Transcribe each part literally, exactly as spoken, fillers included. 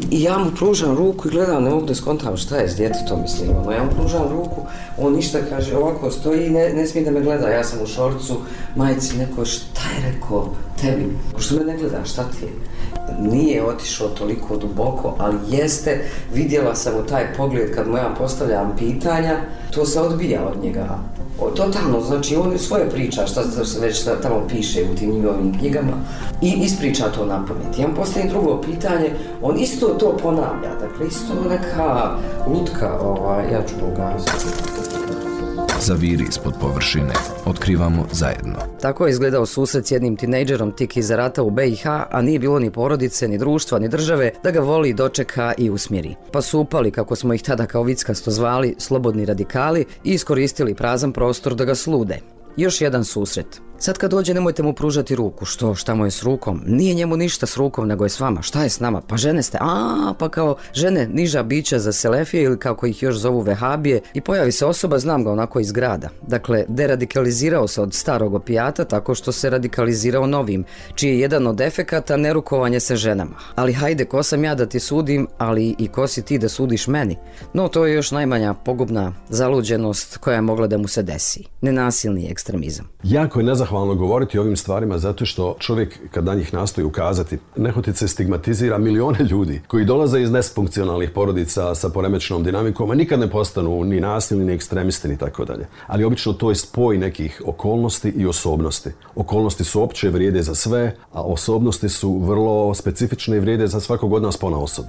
i ja mu pružam ruku i gledam, ne mogu da skontam šta je s djetetom, mislim, ono, ja mu pružam ruku, on ništa kaže, ovako stoji i ne, ne smije da me gleda, ja sam u šorcu, majici neko, šta je rekao tebi, što me ne gleda, šta ti je? Nije otišao toliko duboko, ali jeste, vidjela sam u taj pogled kad mu ja postavljam pitanja, to se odbija od njega. O, totalno, znači on svoje priča, šta se već tamo piše u tim njegovim knjigama i ispriča to na pamet. Ja mu postavim drugo pitanje, on isto to ponavlja, dakle isto neka lutka, ovaj, ja ću pogazati. Zaviri ispod površine. Otkrivamo zajedno. Tako je izgledao susret s jednim tinejdžerom tik iza rata u B i H, a nije bilo ni porodice, ni društva, ni države da ga voli, dočeka i usmjeri. Pa su upali, kako smo ih tada kao vickasto zvali, slobodni radikali i iskoristili prazan prostor da ga slude. Još jedan susret. Sad kad dođe nemojte mu pružati ruku. Što? Šta mu je s rukom? Nije njemu ništa s rukom, nego je s vama. Šta je s nama? Pa žene ste. A, pa kao žene niža bića za selefije ili kako ih još zovu vehabije i pojavi se osoba, znam ga onako iz grada. Dakle, deradikalizirao se od starog opijata tako što se radikalizirao novim, čiji je jedan od efekata nerukovanje se ženama. Ali hajde, ko sam ja da ti sudim, ali i ko si ti da sudiš meni? No, to je još najmanja pogubna zaluđenost koja je mogla da mu se desi. Nenasilni ekstremizam. Jako je nezahvalno govoriti o ovim stvarima zato što čovjek kad na njih nastoji ukazati nehotice stigmatizira milione ljudi koji dolaze iz nesfunkcionalnih porodica sa poremećenom dinamikom, a nikad ne postanu ni nasilni, ni ekstremisti, ni tako dalje. Ali obično to je spoj nekih okolnosti i osobnosti. Okolnosti su opće, vrijede za sve, a osobnosti su vrlo specifične i vrijede za svakog od nas ponaosob.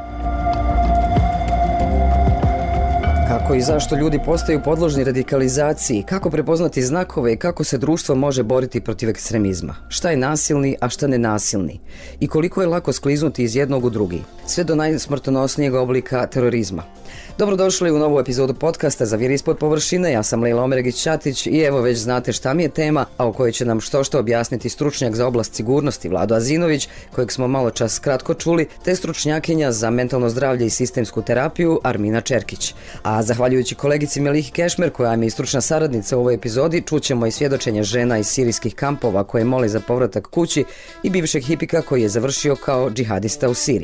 Kako i zašto ljudi postaju podložni radikalizaciji, kako prepoznati znakove i kako se društvo može boriti protiv ekstremizma. Šta je nasilni, a šta nenasilni? I koliko je lako skliznuti iz jednog u drugi, sve do najsmrtonosnijeg oblika terorizma. Dobrodošli u novu epizodu podcasta Zaviri ispod površine, ja sam Lejla Omeregić-Ćatić i evo već znate šta mi je tema, a o kojoj će nam što što objasniti stručnjak za oblast sigurnosti Vlado Azinović, kojeg smo malo čas kratko čuli, te stručnjakinja za mentalno zdravlje i sistemsku terapiju Armina Čerkić. A zahvaljujući kolegici Melihi Kešmer, koja mi je stručna saradnica u ovoj epizodi, čućemo i svjedočenje žena iz sirijskih kampova koje mole za povratak kući i bivšeg hipika koji je završio kao džihadista u Siriji.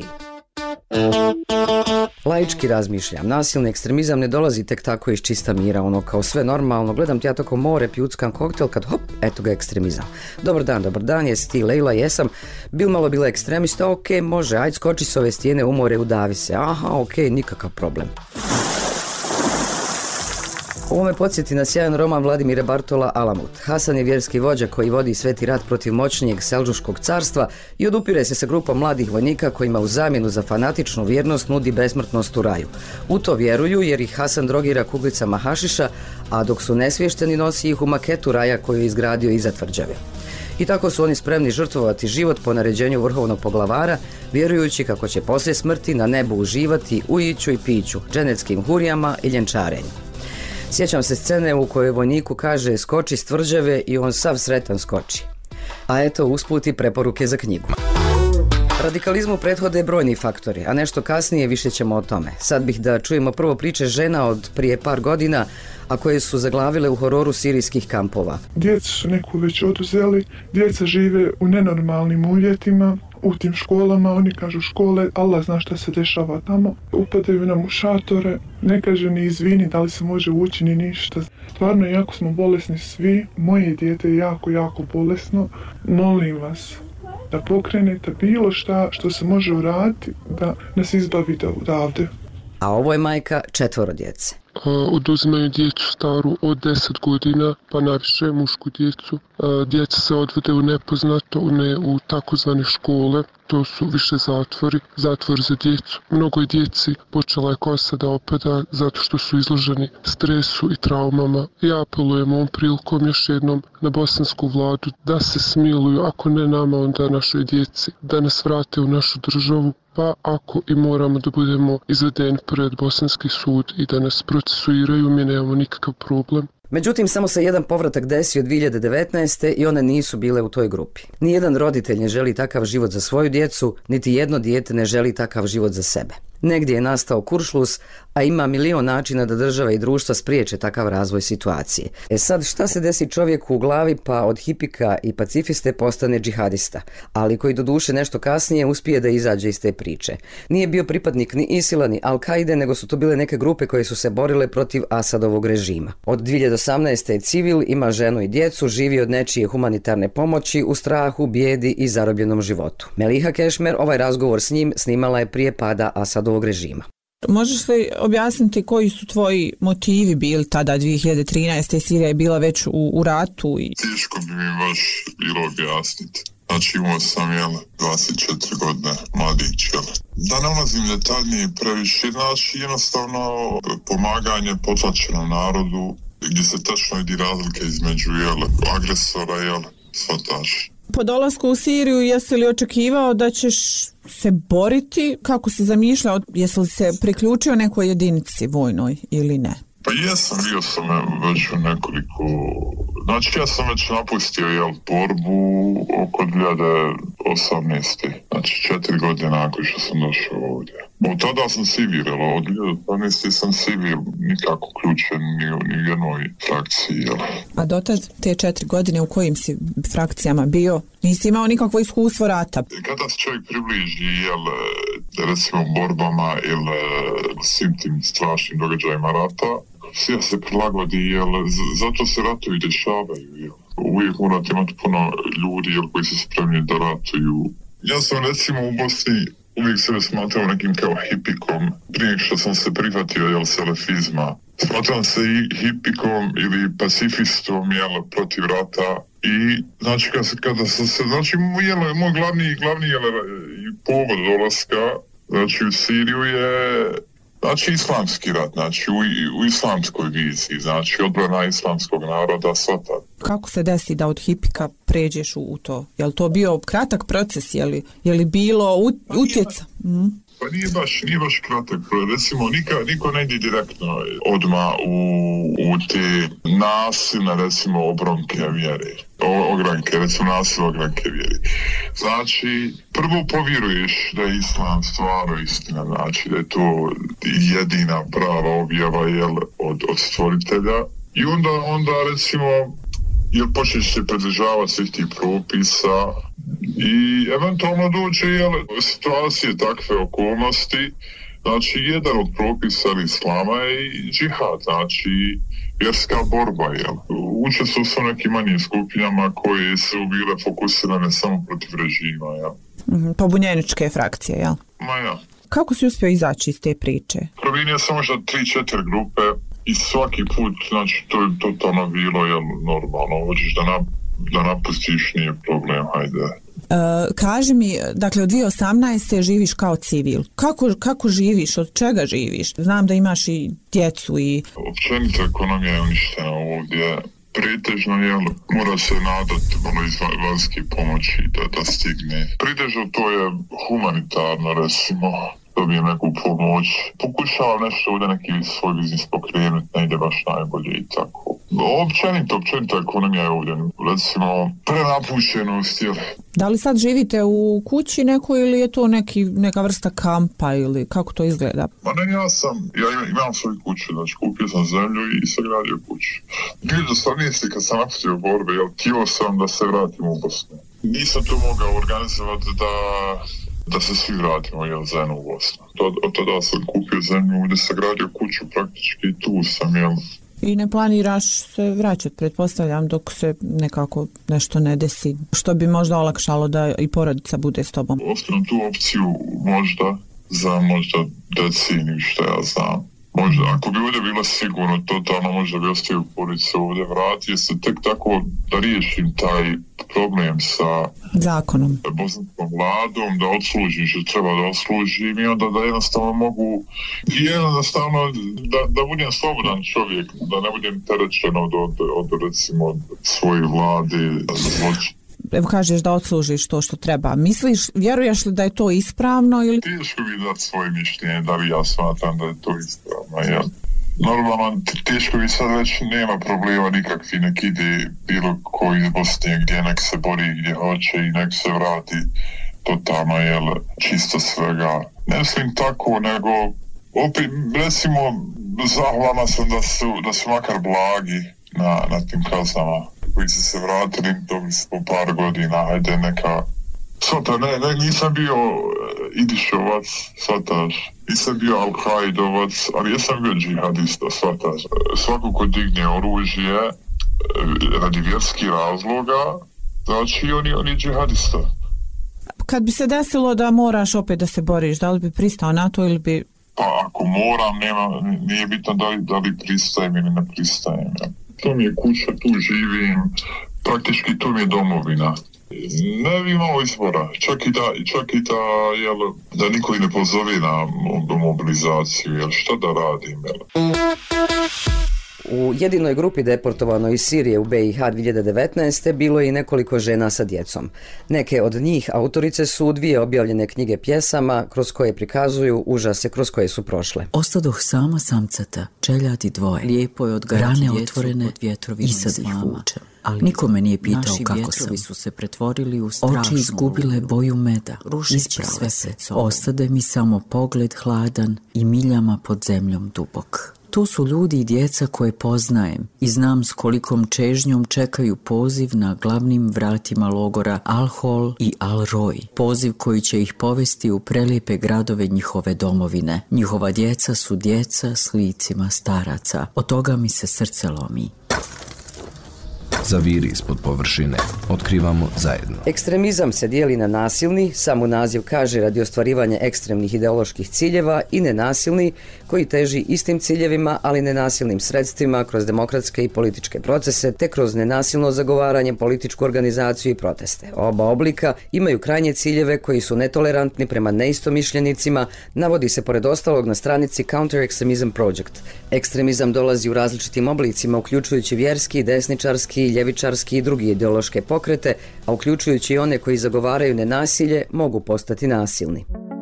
Laički razmišljam, nasilni ekstremizam ne dolazi tek tako iz čista mira, ono kao sve normalno, gledam ti ja tako more, pijuckam koktel, kad hop, eto ga ekstremizam. Dobar dan, dobar dan, jesi ti Lejla, jesam, bil malo bila ekstremista, ok, može, ajde skoči s ove stijene u more, udavi se, aha, ok, nikakav problem. Ovo me podsjeti na sjajan roman Vladimira Bartola Alamut. Hasan je vjerski vođa koji vodi sveti rat protiv moćnijeg Selđuškog carstva i odupire se sa grupom mladih vojnika kojima u zamjenu za fanatičnu vjernost nudi besmrtnost u raju. U to vjeruju jer ih Hasan drogira kuglicama hašiša, a dok su nesvješteni nosi ih u maketu raja koju je izgradio iza tvrđave. I tako su oni spremni žrtvovati život po naređenju vrhovnog poglavara, vjerujući kako će poslije smrti na nebu uživati u iću i piću, dženeckim hurijama i ljenčarenju. Sjećam se scene u kojoj vojniku kaže skoči s tvrđave i on sav sretan skoči. A eto usput i preporuke za knjigu. Radikalizmu prethode brojni faktori, a nešto kasnije više ćemo o tome. Sad bih da čujemo prvo priče žena od prije par godina, a koje su zaglavile u hororu sirijskih kampova. Djecu su neku već oduzeli, djeca žive u nenormalnim uvjetima, u tim školama, oni kažu škole, Allah zna šta se dešava tamo. Upadaju nam u šatore, ne kaže ni izvini da li se može ući ni ništa. Stvarno, jako smo bolesni svi, moje dijete je jako, jako bolesno. Molim vas da pokrenete bilo šta što se može uraditi da nas izbavite odavde. A ovo je majka četvoro djece. Oduzimaju djecu staru od deset godina, pa najviše mušku djecu. Djeca se odvode u nepoznato, ne u takozvane škole, to su više zatvori, zatvor za djecu. Mnogo je djeci počela je kosa da opada zato što su izloženi stresu i traumama. Ja apelujem ovom prilikom još jednom na bosansku vladu da se smiluju, ako ne nama, onda našoj djeci, da nas vrate u našu državu. Pa ako i moramo da budemo izvedeni pred bosanski sud i da nas procesuiraju, mi nemamo nikakav problem. Međutim, samo se jedan povratak desio dvije hiljade devetnaeste. i one nisu bile u toj grupi. Nijedan roditelj ne želi takav život za svoju djecu, niti jedno dijete ne želi takav život za sebe. Negdje je nastao kuršlus, a ima milion načina da država i društva spriječe takav razvoj situacije. E sad, šta se desi čovjeku u glavi pa od hipika i pacifiste postane džihadista, ali koji doduše nešto kasnije uspije da izađe iz te priče. Nije bio pripadnik ni Isila ni Al-Kaide, nego su to bile neke grupe koje su se borile protiv Asadovog režima. Od dvije hiljade osamnaeste je civil, ima ženu i djecu, živi od nečije humanitarne pomoći u strahu, bijedi i zarobljenom životu. Meliha Kešmer ovaj razgovor s njim snimala je prije pada Asadovog režima. Možeš li objasniti koji su tvoji motivi bili tada dvije hiljade trinaeste. Sirija je bila već u, u ratu? I... Teško bi mi baš bilo objasniti. Znači imao sam jel, dvadeset četiri godine, mladić. Jel. Da ne ulazim detaljnije previše, znači jednostavno pomaganje potlačenom narodu gdje se tačno vidi razlike između jel, agresora i shvataša. Po dolasku u Siriju jesi li očekivao da ćeš se boriti? Kako si zamišljao? Jesi li se priključio nekoj jedinici vojnoj ili ne? Pa jesam, bio sam već u nekoliko... Znači ja sam već napustio jel, borbu oko dvije hiljade osamnaeste. Znači četiri godine nakon što sam došao ovdje. Od tada sam civil, od dvije hiljade osamnaeste sam civil, nikako uključen ni, ni u jednoj frakciji. Jel. A dotad te četiri godine u kojim si frakcijama bio? Nisi imao nikakvo iskustvo rata? Kada se čovjek približi, jel, recimo borbama ili svim tim strašnim događajima rata, sve se prilagodi, jel, zato se ratovi dešavaju, jel. Uvijek morate imati puno ljudi, jel, koji su spremni da ratuju. Ja sam recimo u Bosni uvijek sebe smatrao nekim kao hipikom, prije što sam se prihvatio, jel, selefizma. Smatram se i hipikom ili pacifistom, jel, protiv rata. I, znači, kada, kada sam se, znači, jel, moj glavni, glavni, jel, povod dolaska, znači, u Siriju je... Znači islamski rat, znači u, u islamskoj viziji, znači odbrana islamskog naroda, svata. Kako se desi da od hipika pređeš u, u to? Je li to bio kratak proces, je li, je li bilo ut, utjeca? Mm. Pa nije baš, nije baš kratak, recimo nika, niko ne ide direktno odmah u, u te nasilne, recimo, obronke vjere. O, ogranke, recimo nasilne ogranke vjere. Znači, prvo povjeruješ da je islam stvarno istina, znači da je to jedina prava objava jel, od, od stvoritelja. I onda, onda recimo, jel počneš se pridržavati svih tih propisa, i eventualno dođe jel, situacije, takve okolnosti, znači jedan od propisa islama je i džihad, znači vjerska borba, jel. Učestvovao su nekim manjim skupinama koje su bile fokusirane samo protiv režima, jel. Mm-hmm, pobunjeničke frakcije, jel? Ma ja. Kako si uspio izaći iz te priče? Provinio sam možda tri četiri grupe i svaki put, znači to je totalno bilo, jel, normalno, hoćeš da na da napustiš, nije problem, hajde. Uh, kaži mi, dakle od dvije hiljade osamnaeste živiš kao civil. Kako, kako živiš? Od čega živiš? Znam da imaš i djecu i... Općenito ekonomija je uništena ovdje. Pretežno, jel, mora se nadati malo iz vanjske pomoći da, da stigne. Pretežno to je humanitarno, recimo, dobijem neku pomoć. Pokušavam nešto ovdje neki svoj biznis pokrenuti, ne ide baš najbolje i tako. Općenito, općenito ekonomija je ovdje, recimo, prenapušenost, jel. Da li sad živite u kući nekoj ili je to neki, neka vrsta kampa ili kako to izgleda? Ma ne, ja sam, ja imam, imam svoju kuću, znači kupio sam zemlju i sagradio kuću. dvije hiljade osamnaeste kad sam napustio borbe, jel, htio sam da se vratim u Bosnu. Nisam to mogao organizovati da... da se svi vratimo, jel, zajedno u Bosnu. Od, od tada sam kupio zemlju, gdje sam gradio kuću, praktički tu sam, jel. I ne planiraš se vraćati, pretpostavljam, dok se nekako nešto ne desi, što bi možda olakšalo da i porodica bude s tobom? Ostavim tu opciju možda, za možda deceniju, što ja znam. Možda, ako bi ovdje bilo sigurno, totalno možda bi ostavio porodicu ovdje, vratio se tek tako da riješim taj problem sa zakonom, bosanskom vladom, da odslužim što treba da odslužim i onda da jednostavno mogu i jednostavno da, da budem slobodan čovjek, da ne budem terečen od, od, od recimo od svoje vlade za zločin. Evo kažeš da odslužiš to što treba. Misliš, vjeruješ li da je to ispravno ili... Teško bi dati svoje mišljenje, da li ja smatram da je to ispravno, ja. Normalno, teško bi sad reći, nema problema nikakvi, nek ide bilo koji iz Bosne gdje nek se bori gdje hoće i nek se vrati totalno jel, čisto svega. Ne mislim tako, nego opet, recimo, zahvalna sam da su, da su makar blagi na, na tim kaznama koji su se vratili, dobili su po par godina, hajde neka... Svata, ne, ne, nisam bio Idišovac, svataš, nisam bio Al-Kaidovac, ali jesam bio džihadista, svataš. Svako ko digne oružje radi vjerskih razloga, znači on je, on je džihadista. Kad bi se desilo da moraš opet da se boriš, da li bi pristao na to ili bi... Pa ako moram, nema, nije bitno da li, da li pristajem ili ne pristajem. Ja. To mi je kuća, tu živim, praktički tu mi je domovina. Ne bi imao izbora, čak i da, čak i da, jel, da niko i ne pozove na mobilizaciju, jel, šta da radim, jel. U jedinoj grupi deportovanoj iz Sirije u B i H dvije hiljade devetnaeste. bilo je i nekoliko žena sa djecom. Neke od njih autorice su dvije objavljene knjige pjesama kroz koje prikazuju užase kroz koje su prošle. Ostadoh sama samcata, čeljati dvoje, lijepo je odgajati rane otvorene i sad ih vučem. Ali nikome nije pitao kako sam. Su se pretvorili u strašnu oči izgubile boju meda, isprave se. Ostade mi samo pogled hladan i miljama pod zemljom dubok. Tu su ljudi i djeca koje poznajem i znam s kolikom čežnjom čekaju poziv na glavnim vratima logora Al-Hol i Al-Roj. Poziv koji će ih povesti u prelijepe gradove njihove domovine. Njihova djeca su djeca s licima staraca. Od toga mi se srce lomi. Zaviri ispod površine. Otkrivamo zajedno. Ekstremizam se dijeli na nasilni, samo naziv kaže radi ostvarivanja ekstremnih ideoloških ciljeva, i nenasilni, koji teži istim ciljevima, ali nenasilnim sredstvima kroz demokratske i političke procese, te kroz nenasilno zagovaranje, političku organizaciju i proteste. Oba oblika imaju krajnje ciljeve koji su netolerantni prema neistomišljenicima, navodi se pored ostalog na stranici Counter Extremism Project. Ekstremizam dolazi u različitim oblicima, uključujući vjerski, desničarski, ljevičarski i drugi ideološke pokrete, a uključujući i one koji zagovaraju nenasilje, mogu postati nasilni.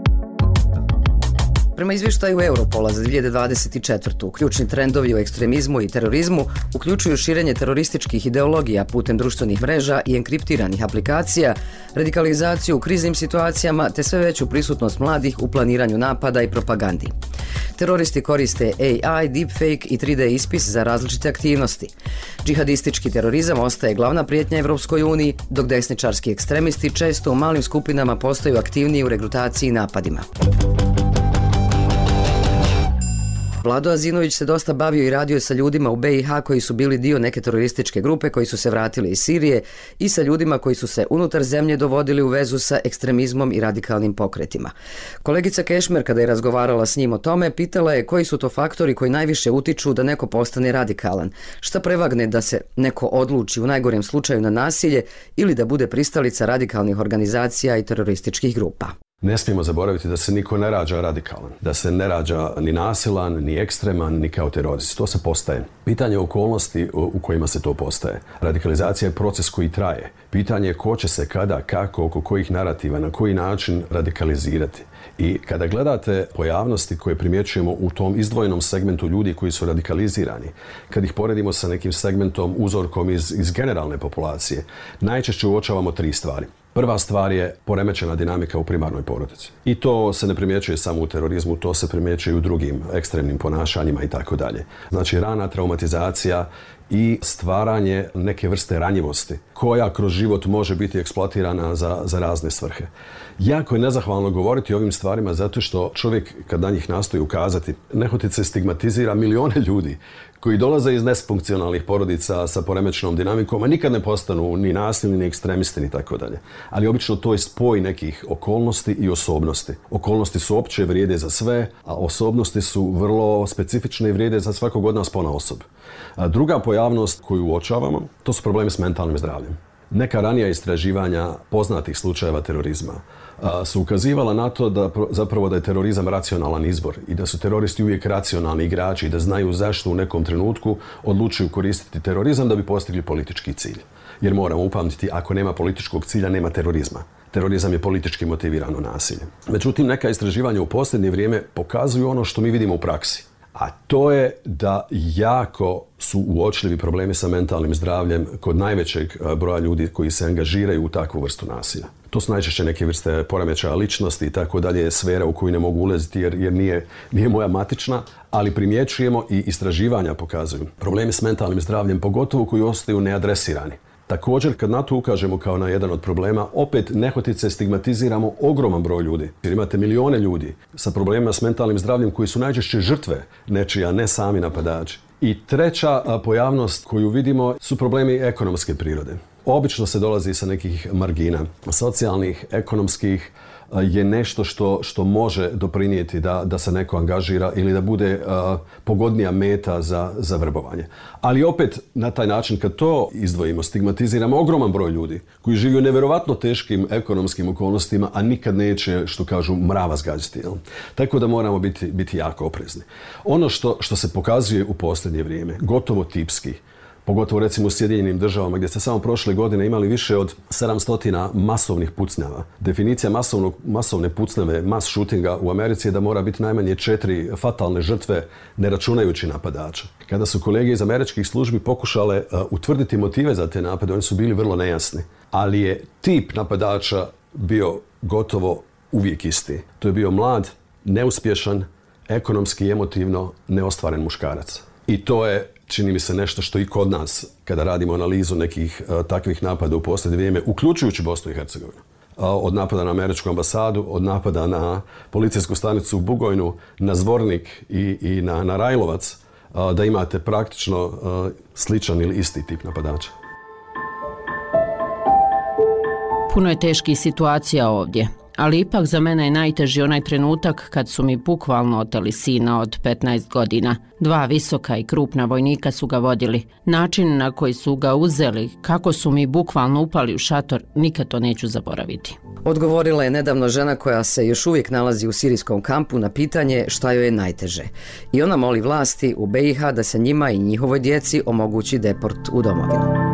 Prema izvještaju Europola za dvije hiljade dvadeset četvrtu. ključni trendovi u ekstremizmu i terorizmu uključuju širenje terorističkih ideologija putem društvenih mreža i enkriptiranih aplikacija, radikalizaciju u kriznim situacijama te sve veću prisutnost mladih u planiranju napada i propagandi. Teroristi koriste A I, deepfake i tri D ispis za različite aktivnosti. Džihadistički terorizam ostaje glavna prijetnja Evropskoj uniji, dok desničarski ekstremisti često u malim skupinama postaju aktivniji u regrutaciji i napadima. Vlado Azinović se dosta bavio i radio sa ljudima u B i H koji su bili dio neke terorističke grupe koji su se vratili iz Sirije i sa ljudima koji su se unutar zemlje dovodili u vezu sa ekstremizmom i radikalnim pokretima. Kolegica Kešmer, kada je razgovarala s njim o tome, pitala je koji su to faktori koji najviše utiču da neko postane radikalan. Šta prevagne da se neko odluči u najgorem slučaju na nasilje ili da bude pristalica radikalnih organizacija i terorističkih grupa. Ne smijemo zaboraviti da se niko ne rađa radikalan, da se ne rađa ni nasilan, ni ekstreman, ni kao terorist. To se postaje. Pitanje okolnosti u kojima se to postaje. Radikalizacija je proces koji traje. Pitanje je ko će se kada, kako, oko kojih narativa, na koji način radikalizirati. I kada gledate pojavnosti koje primjećujemo u tom izdvojenom segmentu ljudi koji su radikalizirani, kad ih poredimo sa nekim segmentom, uzorkom iz, iz generalne populacije, najčešće uočavamo tri stvari. Prva stvar je poremećena dinamika u primarnoj porodici. I to se ne primjećuje samo u terorizmu, to se primjećuje i u drugim ekstremnim ponašanjima i tako dalje. Znači rana traumatizacija i stvaranje neke vrste ranjivosti koja kroz život može biti eksploatirana za, za razne svrhe. Jako je nezahvalno govoriti o ovim stvarima zato što čovjek kad na njih nastoji ukazati, nehotice stigmatizira milione ljudi koji dolaze iz nesfunkcionalnih porodica sa poremećenom dinamikom, a nikad ne postanu ni nasilni, ni ekstremisti, ni tako dalje. Ali obično to je spoj nekih okolnosti i osobnosti. Okolnosti su opće, vrijede za sve, a osobnosti su vrlo specifične i vrijede za svakog od nas ponaosob. A druga pojavnost koju uočavamo, to su problemi s mentalnim zdravljem. Neka ranija istraživanja poznatih slučajeva terorizma a, su ukazivala na to da zapravo da je terorizam racionalan izbor i da su teroristi uvijek racionalni igrači i da znaju zašto u nekom trenutku odlučuju koristiti terorizam da bi postigli politički cilj. Jer moramo upamtiti, ako nema političkog cilja, nema terorizma. Terorizam je politički motivirano nasilje. Međutim, neka istraživanja u posljednje vrijeme pokazuju ono što mi vidimo u praksi. A to je da jako su uočljivi problemi sa mentalnim zdravljem kod najvećeg broja ljudi koji se angažiraju u takvu vrstu nasilja. To su najčešće neke vrste poremećaja ličnosti i tako dalje, sfera u koju ne mogu ulaziti jer, jer nije, nije moja matična, ali primjećujemo i istraživanja pokazuju problemi s mentalnim zdravljem, pogotovo koji ostaju neadresirani. Također, kad na to ukažemo kao na jedan od problema, opet nehotice stigmatiziramo ogroman broj ljudi. Jer imate milione ljudi sa problemima s mentalnim zdravljem koji su najčešće žrtve nečija, ne sami napadači. I treća pojavnost koju vidimo su problemi ekonomske prirode. Obično se dolazi sa nekih margina, socijalnih, ekonomskih, je nešto što, što može doprinijeti da, da se neko angažira ili da bude uh, pogodnija meta za, za vrbovanje. Ali opet na taj način kad to izdvojimo, stigmatiziramo ogroman broj ljudi koji žive u nevjerovatno teškim ekonomskim okolnostima, a nikad neće, što kažu, mrava zgađati. Jel? Tako da moramo biti, biti jako oprezni. Ono što, što se pokazuje u posljednje vrijeme, gotovo tipski, pogotovo recimo u Sjedinjenim državama gdje ste samo prošle godine imali više od sedamsto masovnih pucnjava. Definicija masovnog, masovne pucnjave, mass shootinga u Americi je da mora biti najmanje četiri fatalne žrtve ne računajući napadača. Kada su kolege iz američkih službi pokušale uh, utvrditi motive za te napade, oni su bili vrlo nejasni. Ali je tip napadača bio gotovo uvijek isti. To je bio mlad, neuspješan, ekonomski i emotivno neostvaren muškarac. I to je, čini mi se, nešto što i kod nas, kada radimo analizu nekih uh, takvih napada u posljednje vrijeme, uključujući Bosnu i Hercegovinu, uh, od napada na američku ambasadu, od napada na policijsku stanicu u Bugojnu, na Zvornik i, i na, na Rajlovac, uh, da imate praktično uh, sličan ili isti tip napadača. Puno je teških situacija ovdje, ali ipak za mene je najteži onaj trenutak kad su mi bukvalno oteli sina od petnaest godina. Dva visoka i krupna vojnika su ga vodili. Način na koji su ga uzeli, kako su mi bukvalno upali u šator, nikad to neću zaboraviti. Odgovorila je nedavno žena koja se još uvijek nalazi u sirijskom kampu na pitanje šta joj je najteže. I ona moli vlasti u be i ha da se njima i njihovoj djeci omogući deport u domovinu.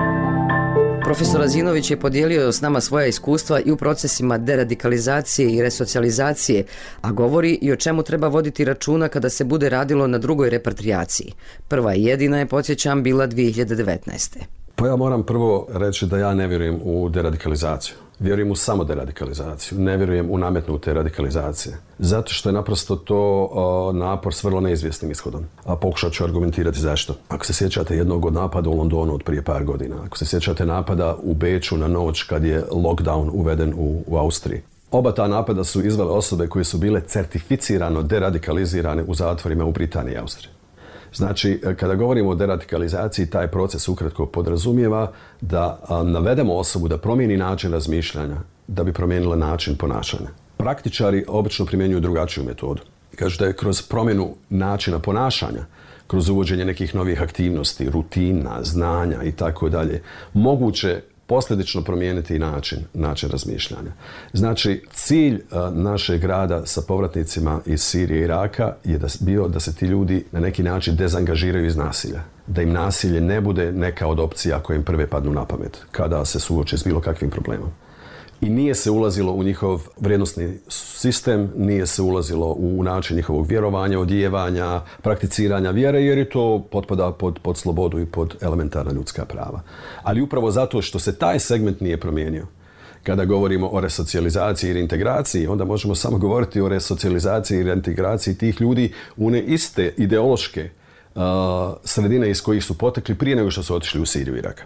Profesor Azinović je podijelio s nama svoja iskustva i u procesima deradikalizacije i resocijalizacije, a govori i o čemu treba voditi računa kada se bude radilo na drugoj repatriaciji. Prva i jedina je, podsjećam, bila dvije hiljade devetnaeste. Pa ja moram prvo reći da ja ne vjerujem u deradikalizaciju. Vjerujem u samo deradikalizaciju. Ne vjerujem u nametnute radikalizacije. Zato što je naprosto to uh, napor s vrlo neizvjesnim ishodom. A pokušat ću argumentirati zašto. Ako se sjećate jednog od napada u Londonu od prije par godina, ako se sjećate napada u Beču na noć kad je lockdown uveden u, u Austriji. Oba ta napada su izvele osobe koje su bile certificirano deradikalizirane u zatvorima u Britaniji i Austriji. Znači, kada govorimo o deradikalizaciji, taj proces ukratko podrazumijeva da a, navedemo osobu da promijeni način razmišljanja, da bi promijenila način ponašanja. Praktičari obično primjenjuju drugačiju metodu. Kažu da je kroz promjenu načina ponašanja, kroz uvođenje nekih novih aktivnosti, rutina, znanja i tako dalje, moguće posljedično promijeniti način, način razmišljanja. Znači, cilj a, našeg rada sa povratnicima iz Sirije i Iraka je da, bio da se ti ljudi na neki način dezangažiraju iz nasilja. Da im nasilje ne bude neka od opcija koje im prve padnu na pamet kada se suoče s bilo kakvim problemom. I nije se ulazilo u njihov vrijednosni sistem, nije se ulazilo u način njihovog vjerovanja, odijevanja, prakticiranja vjere, jer je to potpada pod, pod slobodu i pod elementarna ljudska prava. Ali upravo zato što se taj segment nije promijenio, kada govorimo o resocijalizaciji i reintegraciji, onda možemo samo govoriti o resocijalizaciji i reintegraciji tih ljudi u one iste ideološke uh, sredine iz kojih su potekli prije nego što su otišli u Siriju i Irak.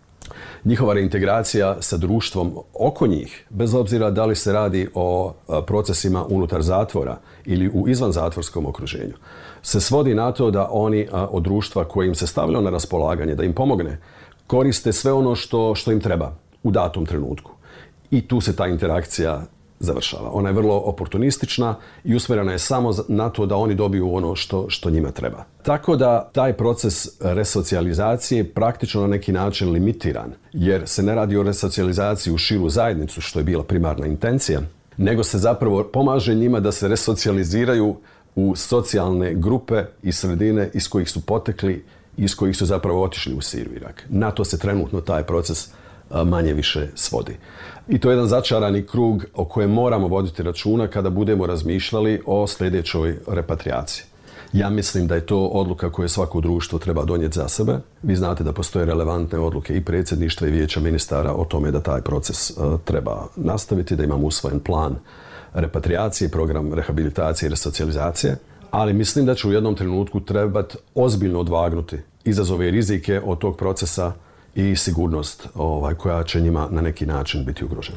Njihova reintegracija sa društvom oko njih, bez obzira da li se radi o procesima unutar zatvora ili u izvanzatvorskom okruženju, se svodi na to da oni od društva koje im se stavilo na raspolaganje, da im pomogne, koriste sve ono što, što im treba u datom trenutku. I tu se ta interakcija završava. Ona je vrlo oportunistična i usmjerena je samo na to da oni dobiju ono što, što njima treba. Tako da taj proces resocijalizacije je praktično na neki način limitiran, jer se ne radi o resocijalizaciji u širu zajednicu, što je bila primarna intencija, nego se zapravo pomaže njima da se resocijaliziraju u socijalne grupe i sredine iz kojih su potekli i iz kojih su zapravo otišli u Siriju i Irak. Na to se trenutno taj proces manje više svodi. I to je jedan začarani krug o kojem moramo voditi računa kada budemo razmišljali o sljedećoj repatriaciji. Ja mislim da je to odluka koju svako društvo treba donijeti za sebe. Vi znate da postoje relevantne odluke i predsjedništva i vijeća ministara o tome da taj proces uh, treba nastaviti, da imamo usvojen plan repatriacije, program rehabilitacije i resocijalizacije, ali mislim da će u jednom trenutku trebati ozbiljno odvagnuti izazove i rizike od tog procesa i sigurnost ovaj, koja će njima na neki način biti ugrožena.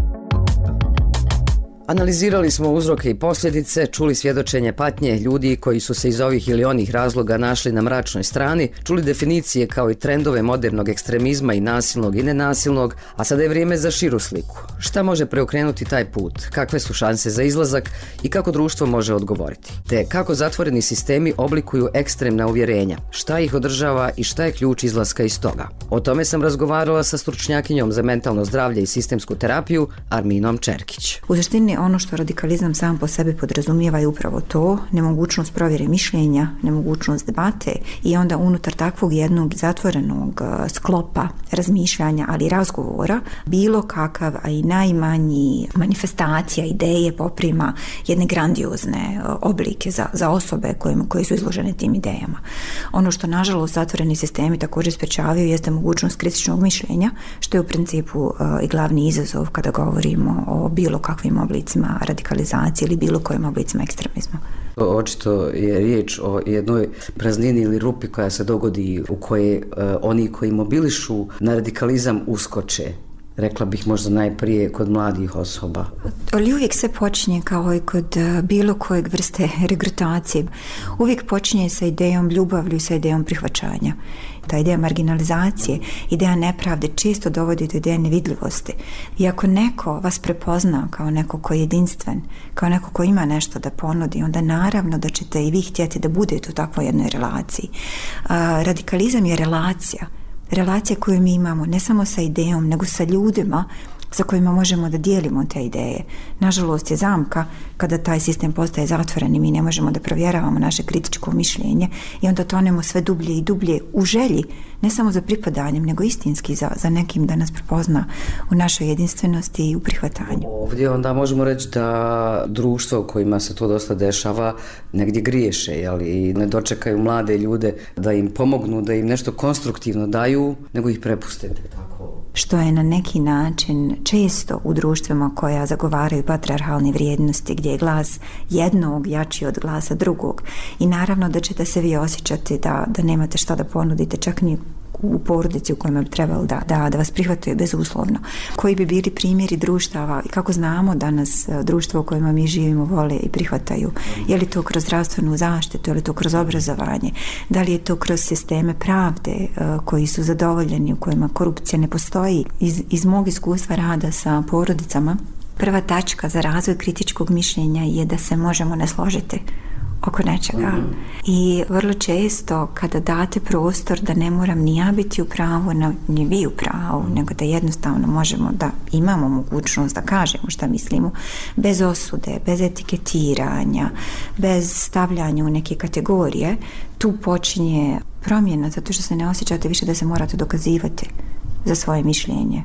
Analizirali smo uzroke i posljedice, čuli svjedočenje patnje ljudi koji su se iz ovih ili onih razloga našli na mračnoj strani, čuli definicije kao i trendove modernog ekstremizma i nasilnog i nenasilnog, a sada je vrijeme za širu sliku. Šta može preokrenuti taj put? Kakve su šanse za izlazak i kako društvo može odgovoriti? Te kako zatvoreni sistemi oblikuju ekstremna uvjerenja? Šta ih održava i šta je ključ izlaska iz toga? O tome sam razgovarala sa stručnjakinjom za mentalno zdravlje i sistemsku terapiju Arminom Čerkić. U suštini ono što radikalizam sam po sebi podrazumijeva je upravo to, nemogućnost provjere mišljenja, nemogućnost debate i onda unutar takvog jednog zatvorenog sklopa razmišljanja, ali i razgovora, bilo kakav, a i najmanji manifestacija ideje poprima jedne grandiozne oblike za, za osobe koje, koje su izložene tim idejama. Ono što nažalost zatvoreni sistemi također sprečavaju jeste mogućnost kritičnog mišljenja, što je u principu uh, i glavni izazov kada govorimo o bilo kakvim oblicima radikalizacije ili bilo kojim oblicima ekstremizma. Očito je riječ o jednoj praznini ili rupi koja se dogodi u kojoj uh, oni koji mobilišu na radikalizam uskoče. Rekla bih možda najprije kod mladih osoba. Ali uvijek se počinje kao i kod bilo kojeg vrste regrutacije. Uvijek počinje sa idejom ljubavlju i sa idejom prihvaćanja. Ta ideja marginalizacije, ideja nepravde često dovodi do ideje nevidljivosti. I ako neko vas prepozna kao neko ko je jedinstven, kao neko ko ima nešto da ponudi, onda naravno da ćete i vi htjeti da budete u takvoj jednoj relaciji. A, radikalizam je relacija. Relacija koju mi imamo ne samo sa idejom, nego sa ljudima sa kojima možemo da dijelimo te ideje. Nažalost je zamka kada taj sistem postaje zatvoren i mi ne možemo da provjeravamo naše kritičko mišljenje i onda tonemo sve dublje i dublje u želji, ne samo za pripadanjem, nego istinski za, za nekim da nas prepozna u našoj jedinstvenosti i u prihvatanju. Ovdje onda možemo reći da društvo u kojima se to dosta dešava negdje griješe, jel? I ne dočekaju mlade ljude da im pomognu, da im nešto konstruktivno daju, nego ih prepuste tako. Što je na neki način često u društvima koja zagovaraju patrijarhalne vrijednosti, gdje je glas jednog jači od glasa drugog. I naravno da ćete se vi osjećati da, da nemate šta da ponudite, čak ni u porodici u kojima bi trebalo da, da, da vas prihvataju bezuslovno. Koji bi bili primjeri društava i kako znamo da nas društvo u kojima mi živimo vole i prihvataju? Je li to kroz zdravstvenu zaštitu, je li to kroz obrazovanje? Da li je to kroz sisteme pravde uh, koji su zadovoljeni, u kojima korupcija ne postoji? Iz, iz mog iskustva rada sa porodicama, prva tačka za razvoj kritičkog mišljenja je da se možemo ne složiti oko nečega. Mm-hmm. I vrlo često kada date prostor da ne moram ni ja biti u pravu, ni vi u pravu, nego da jednostavno možemo da imamo mogućnost da kažemo šta mislimo, bez osude, bez etiketiranja, bez stavljanja u neke kategorije, tu počinje promjena, zato što se ne osjećate više da se morate dokazivati za svoje mišljenje.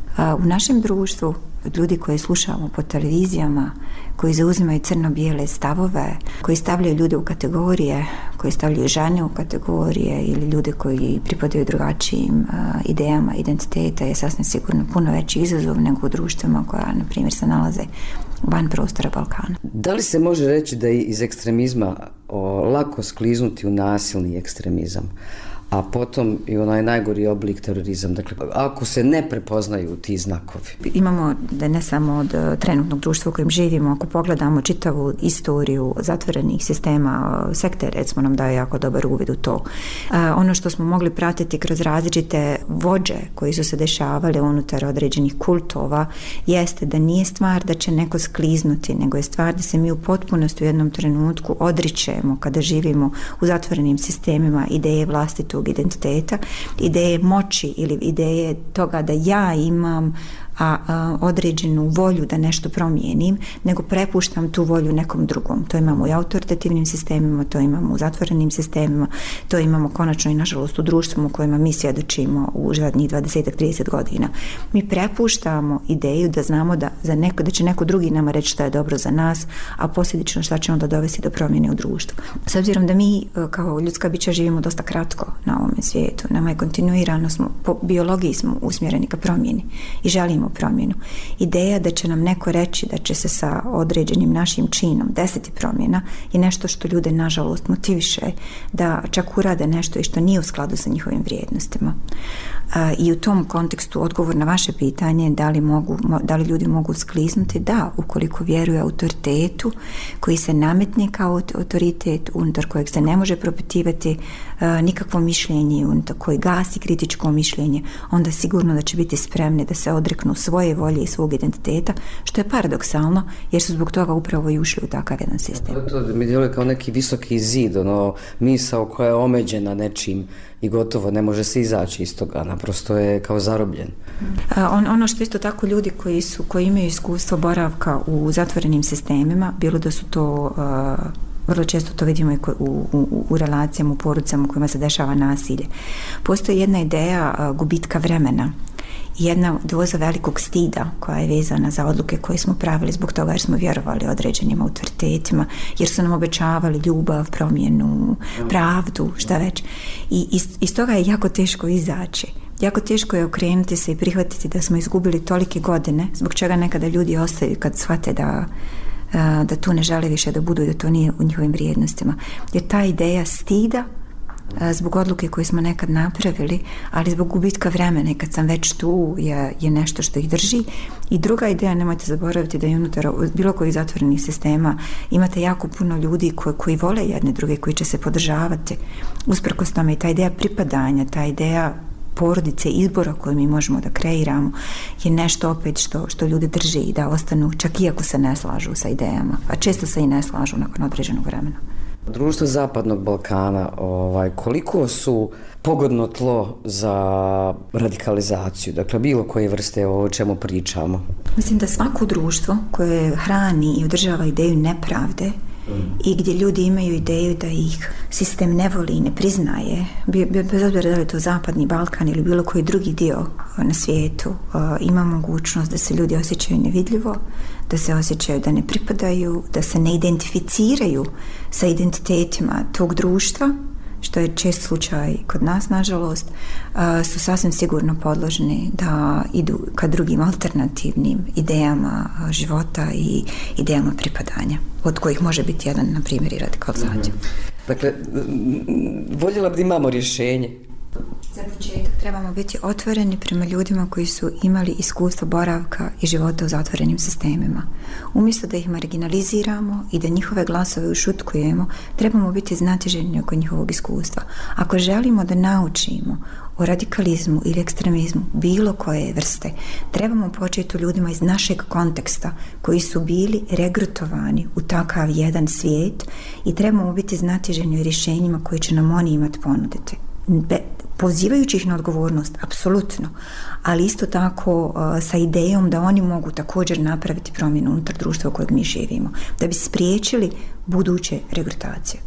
U našem društvu, od ljudi koji slušamo po televizijama, koji zauzimaju crno-bijele stavove, koji stavljaju ljude u kategorije, koji stavljaju žene u kategorije ili ljude koji pripadaju drugačijim uh, idejama identiteta, je sasvim sigurno puno veći izazov nego u društvima koja, na primjer, se nalaze van prostora Balkana. Da li se može reći da je iz ekstremizma o, lako skliznuti u nasilni ekstremizam, a potom i onaj najgori oblik terorizam? Dakle, ako se ne prepoznaju ti znakovi. Imamo da ne samo od trenutnog društva u kojem živimo, ako pogledamo čitavu istoriju zatvorenih sistema, sekte recimo nam daje jako dobar uvid u to. Ono što smo mogli pratiti kroz različite vođe koji su se dešavali unutar određenih kultova jeste da nije stvar da će neko skliznuti, nego je stvar da se mi u potpunosti u jednom trenutku odričemo kada živimo u zatvorenim sistemima ideje vlastitog identiteta, ideje moći ili ideje toga da ja imam a, a određenu volju da nešto promijenim, nego prepuštam tu volju nekom drugom. To imamo i autoritativnim sistemima, to imamo u zatvorenim sistemima, to imamo konačno i nažalost u društvu u kojima mi svjedočimo u zadnjih dvadeset do trideset godina. Mi prepuštamo ideju da znamo da, za neko, da će neko drugi nama reći šta je dobro za nas, a posljedično šta će onda dovesti do promjene u društvu. S obzirom da mi kao ljudska bića živimo dosta kratko na ovome svijetu, nama je kontinuirano, smo, po biologiji smo usmjereni ka promjeni i želimo promjenu. Ideja da će nam neko reći da će se sa određenim našim činom desiti promjena je nešto što ljude nažalost motiviše da čak urade nešto i što nije u skladu sa njihovim vrijednostima. I u tom kontekstu odgovor na vaše pitanje da li, mogu, da li ljudi mogu skliznuti, da, ukoliko vjeruje autoritetu koji se nametne kao autoritet unutar kojeg se ne može propitivati nikakvo mišljenje, unutar koji gasi kritičko mišljenje, onda sigurno da će biti spremni da se odreknu svoje volje i svog identiteta, što je paradoksalno jer su zbog toga upravo i ušli u takav jedan sistem. To mi djeluje kao neki visoki zid, ono, misao koja je omeđena nečim i gotovo ne može se izaći iz toga, naprosto je kao zarobljen. On, ono što isto tako ljudi koji su, koji imaju iskustvo boravka u zatvorenim sistemima, bilo da su to uh, vrlo često to vidimo i u, u, u relacijama, u porodicama u kojima se dešava nasilje. Postoji jedna ideja uh, gubitka vremena, jedna doza velikog stida koja je vezana za odluke koje smo pravili zbog toga jer smo vjerovali određenim autoritetima, jer su nam obećavali ljubav, promjenu, pravdu, šta već. I iz, iz toga je jako teško izaći. Jako teško je okrenuti se i prihvatiti da smo izgubili tolike godine, zbog čega nekada ljudi ostaju kad shvate da da tu ne žele više da budu i da to nije u njihovim vrijednostima. Jer ta ideja stida zbog odluke koje smo nekad napravili, ali zbog gubitka vremena i kad sam već tu je, je nešto što ih drži. I druga ideja, nemojte zaboraviti da je unutar bilo kojih zatvorenih sistema imate jako puno ljudi koji, koji vole jedne druge, koji će se podržavati usprkos tome, i ta ideja pripadanja, ta ideja porodice, izbora koje mi možemo da kreiramo je nešto opet što, što ljudi drži i da ostanu čak iako se ne slažu sa idejama, a često se i ne slažu nakon određenog vremena. Društvo Zapadnog Balkana, ovaj, koliko su pogodno tlo za radikalizaciju, dakle bilo koje vrste o čemu pričamo? Mislim da svako društvo koje hrani i održava ideju nepravde i gdje ljudi imaju ideju da ih sistem ne voli i ne priznaje, bez obzira da li je to Zapadni Balkan ili bilo koji drugi dio na svijetu, ima mogućnost da se ljudi osjećaju nevidljivo, da se osjećaju da ne pripadaju, da se ne identificiraju sa identitetima tog društva, što je čest slučaj kod nas, nažalost, su sasvim sigurno podložni da idu ka drugim alternativnim idejama života i idejama pripadanja, od kojih može biti jedan, na primjer, i radikalizacija. Mm-hmm. Dakle, voljela bi da imamo rješenje. Za početak trebamo biti otvoreni prema ljudima koji su imali iskustvo boravka i života u zatvorenim sistemima. Umjesto da ih marginaliziramo i da njihove glasove ušutkujemo, trebamo biti znatiželjni oko njihovog iskustva. Ako želimo da naučimo o radikalizmu ili ekstremizmu bilo koje vrste, trebamo početi u ljudima iz našeg konteksta koji su bili regrutovani u takav jedan svijet i trebamo biti znatiželjni o rješenjima koje će nam oni imati ponuditi. Be, pozivajući ih na odgovornost, apsolutno, ali isto tako uh, sa idejom da oni mogu također napraviti promjenu unutar društva u kojeg mi živimo, da bi spriječili buduće regrutacije.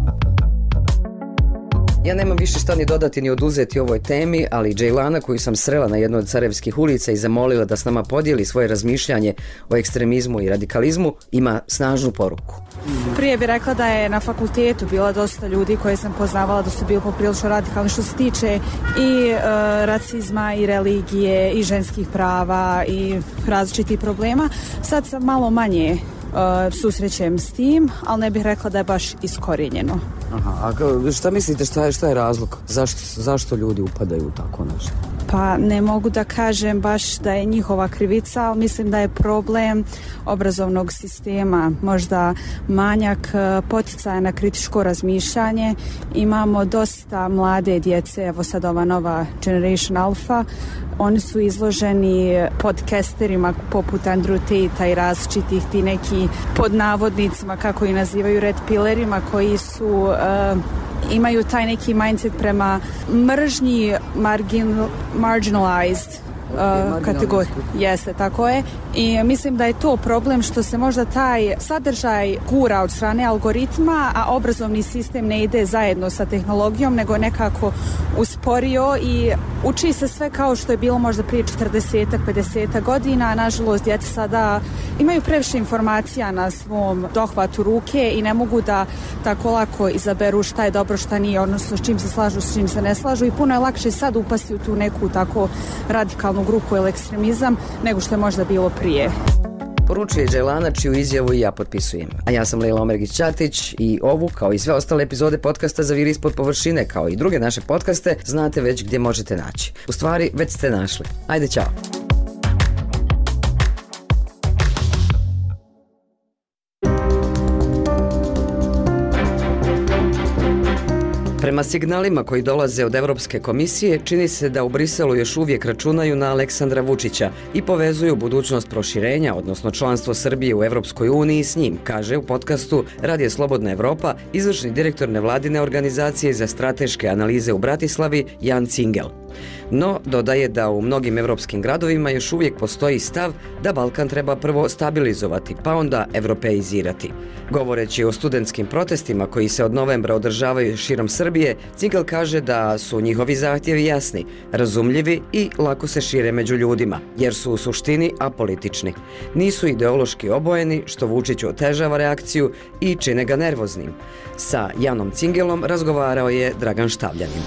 Ja nemam više šta ni dodati ni oduzeti ovoj temi, ali Džejlana, koju sam srela na jednoj od Sarajevskih ulica i zamolila da s nama podijeli svoje razmišljanje o ekstremizmu i radikalizmu, ima snažnu poruku. Prije bih rekla da je na fakultetu bilo dosta ljudi koje sam poznavala da su bili poprilično radikalni što se tiče i e, rasizma i religije i ženskih prava i različitih problema. Sad sam malo manje Uh, susrećem s tim, ali ne bih rekla da je baš iskorijenjeno. Aha, a šta mislite, šta je, šta je razlog? Zašto, zašto ljudi upadaju u tako nešto? Pa ne mogu da kažem baš da je njihova krivica, ali mislim da je problem obrazovnog sistema, možda manjak poticaja na kritičko razmišljanje. Imamo dosta mlade djece, evo sad ova nova Generation Alpha, oni su izloženi podcasterima poput Andrew Tate i različitih ti neki pod navodnicima, kako i nazivaju, red pillerima, koji su uh, imaju taj neki mindset prema mržnji margin, marginalized uh, kategorije. Jeste, tako je. I mislim da je to problem što se možda taj sadržaj gura od strane algoritma, a obrazovni sistem ne ide zajedno sa tehnologijom, nego nekako usporio i uči se sve kao što je bilo možda prije četrdeset pedeset godina, a nažalost djeca sada imaju previše informacija na svom dohvatu ruke i ne mogu da tako lako izaberu šta je dobro, šta nije, odnosno s čim se slažu, s čim se ne slažu i puno je lakše sad upasti u tu neku tako radikalnu grupu ili ekstremizam nego što je možda bilo prije. Poručuje Đelana, čiju izjavu i ja potpisujem. A ja sam Lejla Omergić-Ćatić i ovu, kao i sve ostale epizode podcasta Zaviri ispod površine, kao i druge naše podcaste, znate već gdje možete naći. U stvari, već ste našli. Ajde, ćao! Prema signalima koji dolaze od Evropske komisije, čini se da u Briselu još uvijek računaju na Aleksandra Vučića i povezuju budućnost proširenja, odnosno članstvo Srbije u Evropskoj uniji s njim, kaže u podcastu Radio Slobodna Evropa izvršni direktor nevladine organizacije za strateške analize u Bratislavi Jan Cingel. No, dodaje da u mnogim evropskim gradovima još uvijek postoji stav da Balkan treba prvo stabilizovati, pa onda evropeizirati. Govoreći o studentskim protestima koji se od novembra održavaju širom Srbije, Cingel kaže da su njihovi zahtjevi jasni, razumljivi i lako se šire među ljudima, jer su u suštini apolitični. Nisu ideološki obojeni, što Vučiću otežava reakciju i čine ga nervoznim. Sa Janom Cingelom razgovarao je Dragan Štavljanin.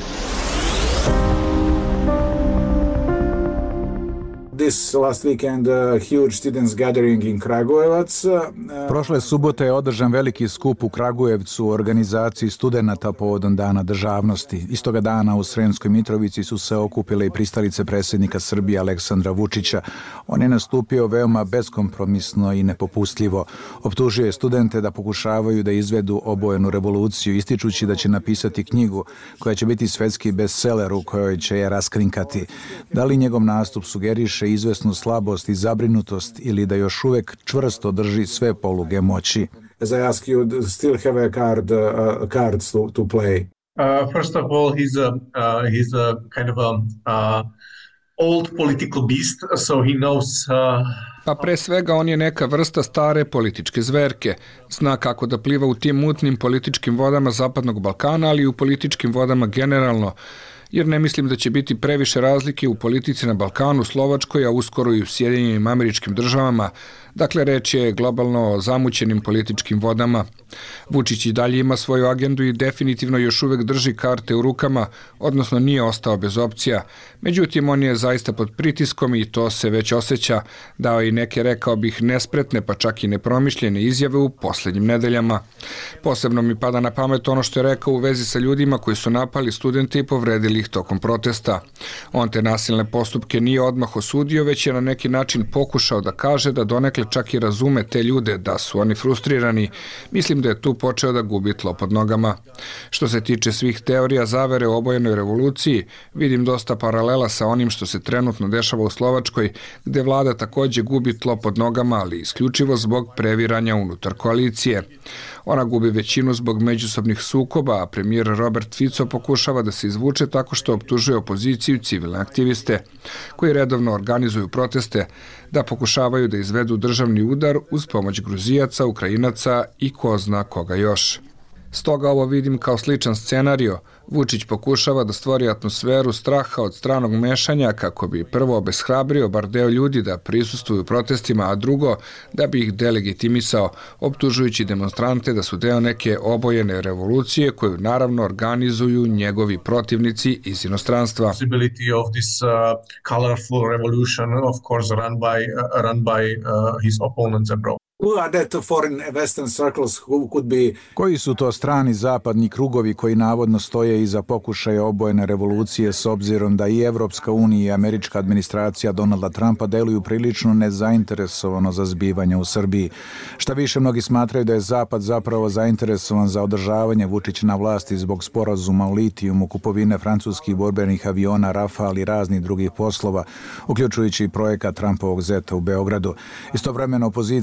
This last weekend, a huge students gathering in Kragujevac. Prošle subote je održan veliki skup u Kragujevcu u organizaciji studenata povodom Dana državnosti. Istoga dana u Sremskoj Mitrovici su se okupile i pristalice predsjednika Srbije Aleksandra Vučića. On je nastupio veoma beskompromisno i nepopustljivo. Optužio je studente da pokušavaju da izvedu obojenu revoluciju, ističući da će napisati knjigu koja će biti svetski bestseller u kojoj će je raskrinkati. Da li njegov nastup sugeriše izvesnu slabost i zabrinutost ili da još uvek čvrsto drži sve poluge moći? As I ask you, still have a card, uh, cards to, to play? Uh, first of all, he's a uh, he's a kind of a uh, old political beast, so he knows. Uh, Pa pre svega on je neka vrsta stare političke zverke. Zna kako da pliva u tim mutnim političkim vodama Zapadnog Balkana, ali i u političkim vodama generalno, jer ne mislim da će biti previše razlike u politici na Balkanu, Slovačkoj, a uskoro i u Sjedinjenim Američkim Državama. Dakle, reč je globalno o zamućenim političkim vodama. Vučić i dalje ima svoju agendu i definitivno još uvek drži karte u rukama, odnosno nije ostao bez opcija. Međutim, on je zaista pod pritiskom i to se već osjeća, dao i neke, rekao bih, nespretne pa čak i nepromišljene izjave u posljednjim nedeljama. Posebno mi pada na pamet ono što je rekao u vezi sa ljudima koji su napali studente i povredili ih tokom protesta. On te nasilne postupke nije odmah osudio, već je na neki način pokušao da kaže da donekle čak i razume te ljude, da su oni frustrirani. Mislim da je tu počeo da gubi tlo pod nogama. Što se tiče svih teorija zavere o obojenoj revoluciji, vidim dosta paralela sa onim što se trenutno dešava u Slovačkoj, gde vlada takođe gubi tlo pod nogama, ali isključivo zbog previranja unutar koalicije. Ona gubi većinu zbog međusobnih sukoba, a premijer Robert Fico pokušava da se izvuče tako što optužuje opoziciju i civilne aktiviste, koji redovno organizuju proteste, da pokušavaju da izvedu državni udar uz pomoć Gruzijaca, Ukrajinaca i ko zna koga još. Stoga ovo vidim kao sličan scenario. Vučić pokušava da stvori atmosferu straha od stranog mešanja kako bi prvo obeshrabrio bar deo ljudi da prisustvuju protestima, a drugo da bi ih delegitimisao, optužujući demonstrante da su deo neke obojene revolucije koju naravno organizuju njegovi protivnici iz inostranstva. Possibility of this uh, colorful revolution, of course, run by uh, run by uh, his opponents abroad. Who are that foreign western circles who could be... Koji su to strani zapadni krugovi koji navodno stoje iza pokušaja obojene revolucije s obzirom da i Evropska unija i američka administracija Donalda Trumpa deluju prilično nezainteresovano za zbivanje u Srbiji? Šta više, mnogi smatraju da je Zapad zapravo zainteresovan za održavanje Vučića na vlasti zbog sporazuma o litijumu, kupovine francuskih borbenih aviona Rafale i raznih drugih poslova, uključujući i projekat Trumpovog zeta u Beogradu. Istovremeno opozicija u Srbiji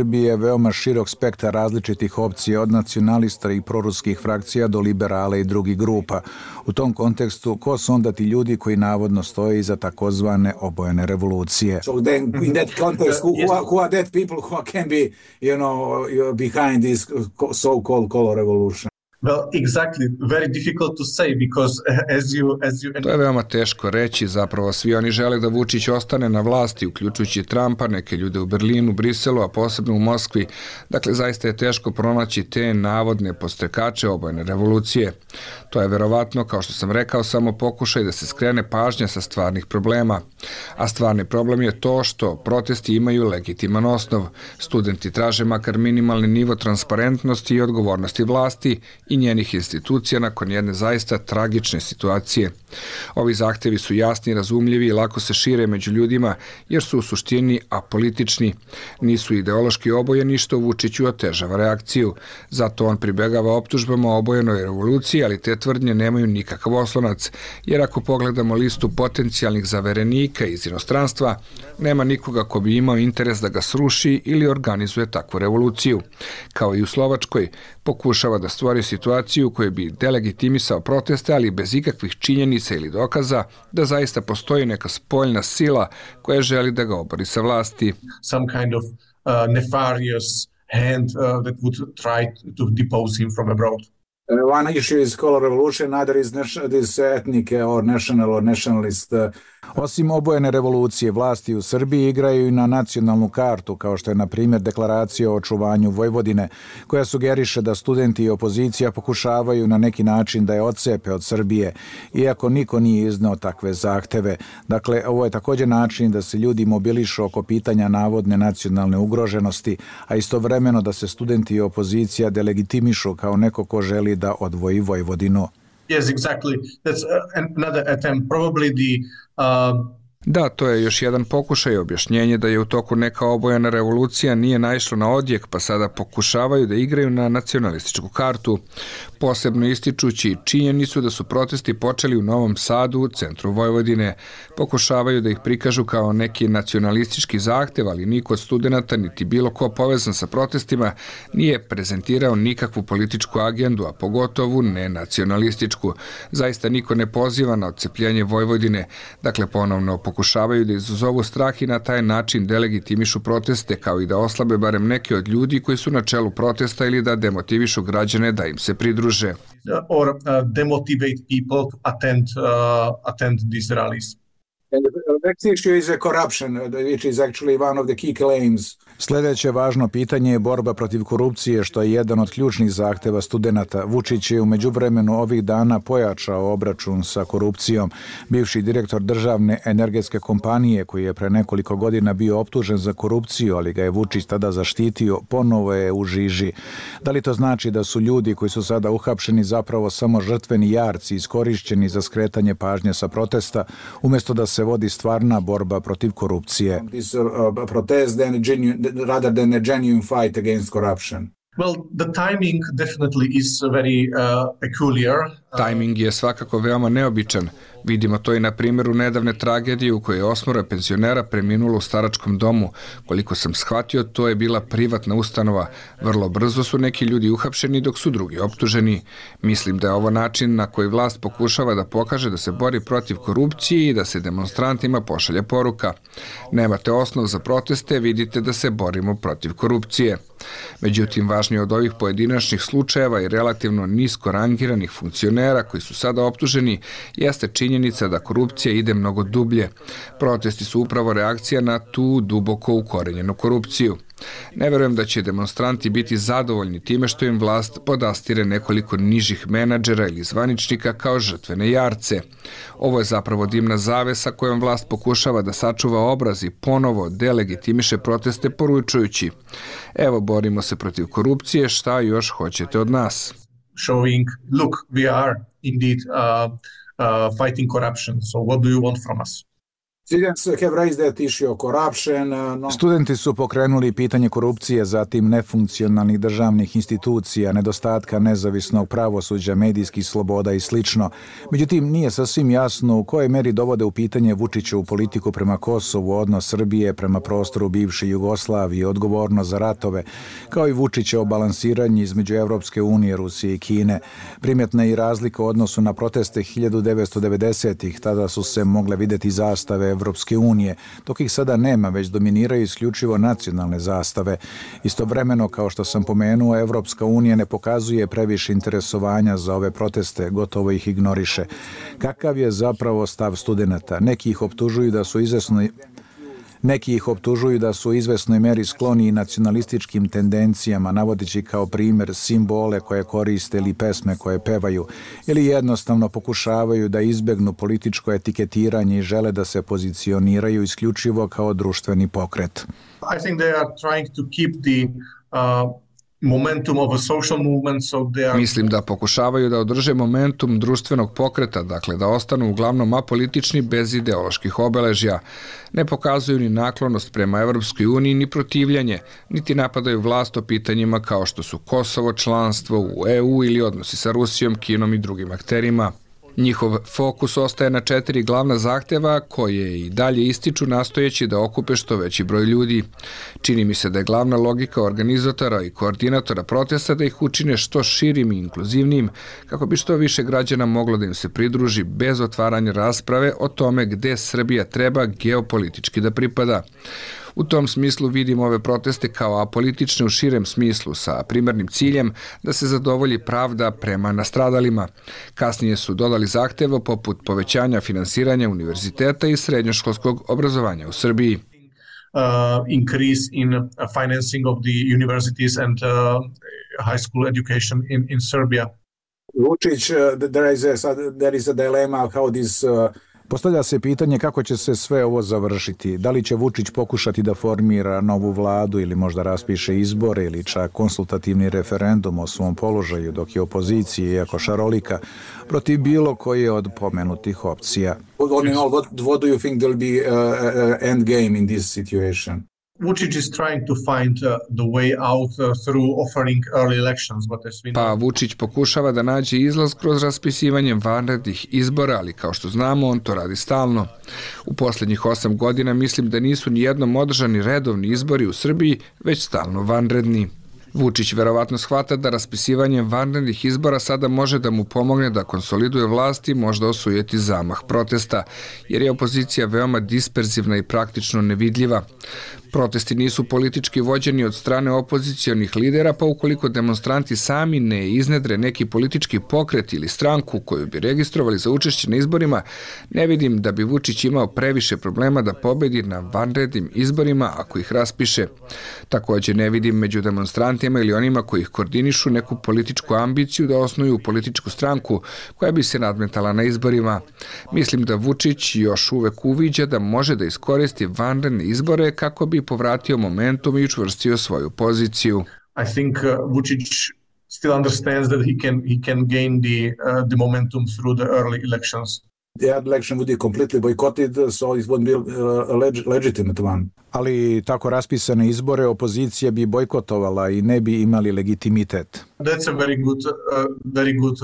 Srbiji je veoma širok spektar različitih opcija od nacionalista i proruskih frakcija do liberala i drugih grupa. U tom kontekstu, ko su onda ti ljudi koji navodno stoje iza takozvane obojene revolucije? So then in that context, who, who, are, who are that people who can be, you know, behind this so-called color revolution? Well, exactly. Very difficult to say because as you as you To je veoma teško reći, zapravo svi oni žele da Vučić ostane na vlasti, uključujući Trumpa, neke ljude u Berlinu, Briselu, a posebno u Moskvi. Dakle, zaista je teško pronaći te navodne podstrekače obojene revolucije. To je verovatno, kao što sam rekao, samo pokušaj da se skrene pažnja sa stvarnih problema. A stvarni problem je to što protesti imaju legitiman osnov. Studenti traže makar minimalni nivo transparentnosti i odgovornosti vlasti i njenih institucija nakon jedne zaista tragične situacije. Ovi zahtevi su jasni, razumljivi i lako se šire među ljudima jer su u suštini apolitični. Nisu ideološki obojeni što Vučiću otežava reakciju. Zato on pribegava optužbama o obojenoj revoluciji, ali te tvrdnje nemaju nikakav oslonac, jer ako pogledamo listu potencijalnih zaverenika iz inostranstva, nema nikoga ko bi imao interes da ga sruši ili organizuje takvu revoluciju. Kao i u Slovačkoj, pokušava da stvori situaciju koju bi delegitimisao proteste, ali bez ikakvih činjenica ili dokaza da zaista postoji neka spoljna sila koja želi da ga obori sa vlasti. Some kind of uh, nefarious hand uh, that would try to depose him from abroad. Uh, one issue is color revolution, another is this ethnic or national or nationalist. Uh, Osim obojene revolucije, vlasti u Srbiji igraju i na nacionalnu kartu, kao što je na primjer deklaracija o očuvanju Vojvodine, koja sugeriše da studenti i opozicija pokušavaju na neki način da je odcepe od Srbije, iako niko nije izneo takve zahteve. Dakle, ovo je također način da se ljudi mobilišu oko pitanja navodne nacionalne ugroženosti, a istovremeno da se studenti i opozicija delegitimišu kao neko ko želi da odvoji Vojvodinu. Yes, exactly. That's uh, another attempt. Probably the uh, Da, to je još jedan pokušaj objašnjenje da je u toku neka obojena revolucija nije naišlo na odjek, pa sada pokušavaju da igraju na nacionalističku kartu, posebno ističući činjenicu da su protesti počeli u Novom Sadu, u centru Vojvodine. Pokušavaju da ih prikažu kao neki nacionalistički zahtev, ali niko od studenata, niti bilo ko povezan sa protestima, nije prezentirao nikakvu političku agendu, a pogotovo ne nacionalističku. Zaista niko ne poziva na odcepljenje Vojvodine, dakle ponovno pokušavaju da izazovu strah i na taj način delegitimišu proteste, kao i da oslabe barem neke od ljudi koji su na čelu protesta ili da demotivišu građane da im se pridruže. Or uh, demotivate people to attend, uh, attend these rallies. And the next issue is corruption, which is actually one of the key claims. Sljedeće važno pitanje je borba protiv korupcije, što je jedan od ključnih zahteva studenata. Vučić je u međuvremenu ovih dana pojačao obračun sa korupcijom. Bivši direktor državne energetske kompanije, koji je pre nekoliko godina bio optužen za korupciju, ali ga je Vučić tada zaštitio, ponovo je u žiži. Da li to znači da su ljudi koji su sada uhapšeni zapravo samo žrtveni jarci, iskorišćeni za skretanje pažnje sa protesta, umjesto da se vodi stvarna borba protiv korupcije? This uh, protest then genuine, rather than a genuine fight against corruption. Well, the timing definitely is very uh, peculiar. Timing je svakako veoma neobičan. Vidimo to i na primjeru nedavne tragedije u kojoj je osmoro penzionera preminulo u staračkom domu. Koliko sam shvatio, to je bila privatna ustanova. Vrlo brzo su neki ljudi uhapšeni dok su drugi optuženi. Mislim da je ovo način na koji vlast pokušava da pokaže da se bori protiv korupcije i da se demonstrantima pošalje poruka. Nemate osnov za proteste, vidite da se borimo protiv korupcije. Međutim, važnije od ovih pojedinačnih slučajeva i relativno nisko rangiranih funkcionera koji su sada optuženi jeste činjenica da korupcija ide mnogo dublje. Protesti su upravo reakcija na tu duboko ukorenjenu korupciju. Ne verujem da će demonstranti biti zadovoljni time što im vlast podastire nekoliko nižih menadžera ili zvaničnika kao žrtvene jarce. Ovo je zapravo dimna zavesa kojom vlast pokušava da sačuva obraz i ponovo delegitimiše proteste poručujući: evo, borimo se protiv korupcije, šta još hoćete od nas? Showing, look, we are indeed uh, uh, fighting corruption, so what do you want from us? Studenti su pokrenuli pitanje korupcije, zatim nefunkcionalnih državnih institucija, nedostatka nezavisnog pravosuđa, medijskih sloboda i slično. Međutim, nije sasvim jasno u kojoj meri dovode u pitanje Vučićevu politiku prema Kosovu, odnos Srbije prema prostoru bivše Jugoslavije, odgovornost za ratove, kao i Vučićevo balansiranje između Evropske unije, Rusije i Kine. Primjetna je i razlika u odnosu na proteste hiljadu devetsto devedesetih. Tada su se mogle vidjeti zastave Evropske unije, dok ih sada nema, već dominiraju isključivo nacionalne zastave. Istovremeno, kao što sam pomenuo, Evropska unija ne pokazuje previše interesovanja za ove proteste, gotovo ih ignoriše. Kakav je zapravo stav studenata? Neki ih optužuju da su izvesno Neki ih optužuju da su u izvesnoj meri skloni i nacionalističkim tendencijama, navodeći kao primjer simbole koje koriste ili pesme koje pevaju, ili jednostavno pokušavaju da izbegnu političko etiketiranje i žele da se pozicioniraju isključivo kao društveni pokret. I think they are trying to keep the uh... momentum of a social movement, so they are... Mislim da pokušavaju da održe momentum društvenog pokreta, dakle da ostanu uglavnom apolitični bez ideoloških obeležja. Ne pokazuju ni naklonost prema Evropskoj uniji, ni protivljanje, niti napadaju vlast o pitanjima kao što su Kosovo, članstvo u E U ili odnosi sa Rusijom, Kinom i drugim akterima. Njihov fokus ostaje na četiri glavna zahteva koje i dalje ističu nastojeći da okupe što veći broj ljudi. Čini mi se da je glavna logika organizatora i koordinatora protesta da ih učine što širim i inkluzivnijim kako bi što više građana moglo da im se pridruži bez otvaranja rasprave o tome gde Srbija treba geopolitički da pripada. U tom smislu vidim ove proteste kao apolitične u širem smislu sa primarnim ciljem da se zadovolji pravda prema nastradalima. Kasnije su dodali zahteva poput povećanja finansiranja univerziteta i srednjoškolskog obrazovanja u Srbiji. Uh, increase in uh, financing of the universities and uh, high school education in, in Serbia. Vučić, uh, there is a, there is a dilemma how this... Uh... Postavlja se pitanje kako će se sve ovo završiti. Da li će Vučić pokušati da formira novu vladu ili možda raspiše izbore ili čak konsultativni referendum o svom položaju, dok je opozicija, iako šarolika, protiv bilo koje od pomenutih opcija. All in all, what, what do you think will be uh, end game in this situation? Vučić is trying to find uh, the way out uh, through offering early elections, but as we know... Pa Vučić pokušava da nađe izlaz kroz raspisivanje vanrednih izbora, ali kao što znamo, on to radi stalno. U posljednjih osam godina mislim da nisu ni jednom održani redovni izbori u Srbiji, već stalno vanredni. Vučić verovatno shvata da raspisivanjem vanrednih izbora sada može da mu pomogne da konsoliduje vlast i možda osujeti zamah protesta, jer je opozicija veoma disperzivna i praktično nevidljiva. Protesti nisu politički vođeni od strane opozicionih lidera, pa ukoliko demonstranti sami ne iznedre neki politički pokret ili stranku koju bi registrovali za učešće na izborima, ne vidim da bi Vučić imao previše problema da pobedi na vanrednim izborima ako ih raspiše. Također ne vidim među demonstrantima ili onima koji ih koordinišu neku političku ambiciju da osnuju političku stranku koja bi se nadmetala na izborima. Mislim da Vučić još uvek uviđa da može da iskoristi vanredne izbore kako bi povratio momentum i učvrstio svoju poziciju. I think uh, Vučić still understands that he can he can gain the uh, the momentum through the early elections. The election would be completely boycotted, so it wouldn't be a leg- legitimate one. Ali tako raspisane izbore opozicija bi bojkotovala i ne bi imali legitimitet. That's a very good uh, very good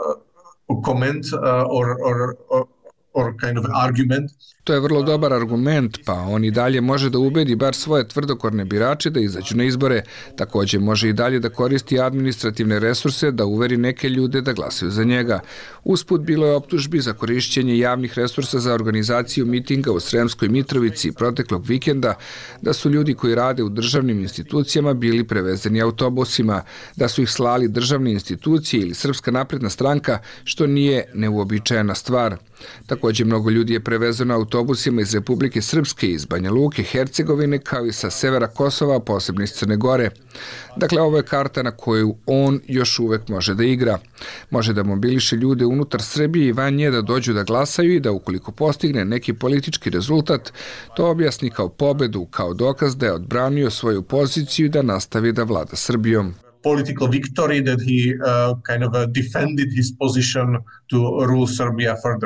uh, comment uh, or or or or kind of argument. To je vrlo dobar argument, pa on i dalje može da ubedi bar svoje tvrdokorne birače da izađu na izbore. Također može i dalje da koristi administrativne resurse da uveri neke ljude da glasaju za njega. Usput bilo je optužbi za korišćenje javnih resursa za organizaciju mitinga u Sremskoj Mitrovici proteklog vikenda, da su ljudi koji rade u državnim institucijama bili prevezeni autobusima, da su ih slali državne institucije ili Srpska napredna stranka, što nije neuobičajena stvar. Također mnogo ljudi je prevezeno autobusima iz Republike Srpske, iz Banja Luke, Hercegovine, kao i sa severa Kosova, posebno iz Crne Gore. Dakle, ovo je karta na koju on još uvek može da igra. Može da mobiliše ljude unutar Srbije i van nje da dođu da glasaju i da ukoliko postigne neki politički rezultat, to objasni kao pobedu, kao dokaz da je odbranio svoju poziciju i da nastavi da vlada Srbijom. Political victory that he uh, kind of uh, defended his position to rule Serbia further.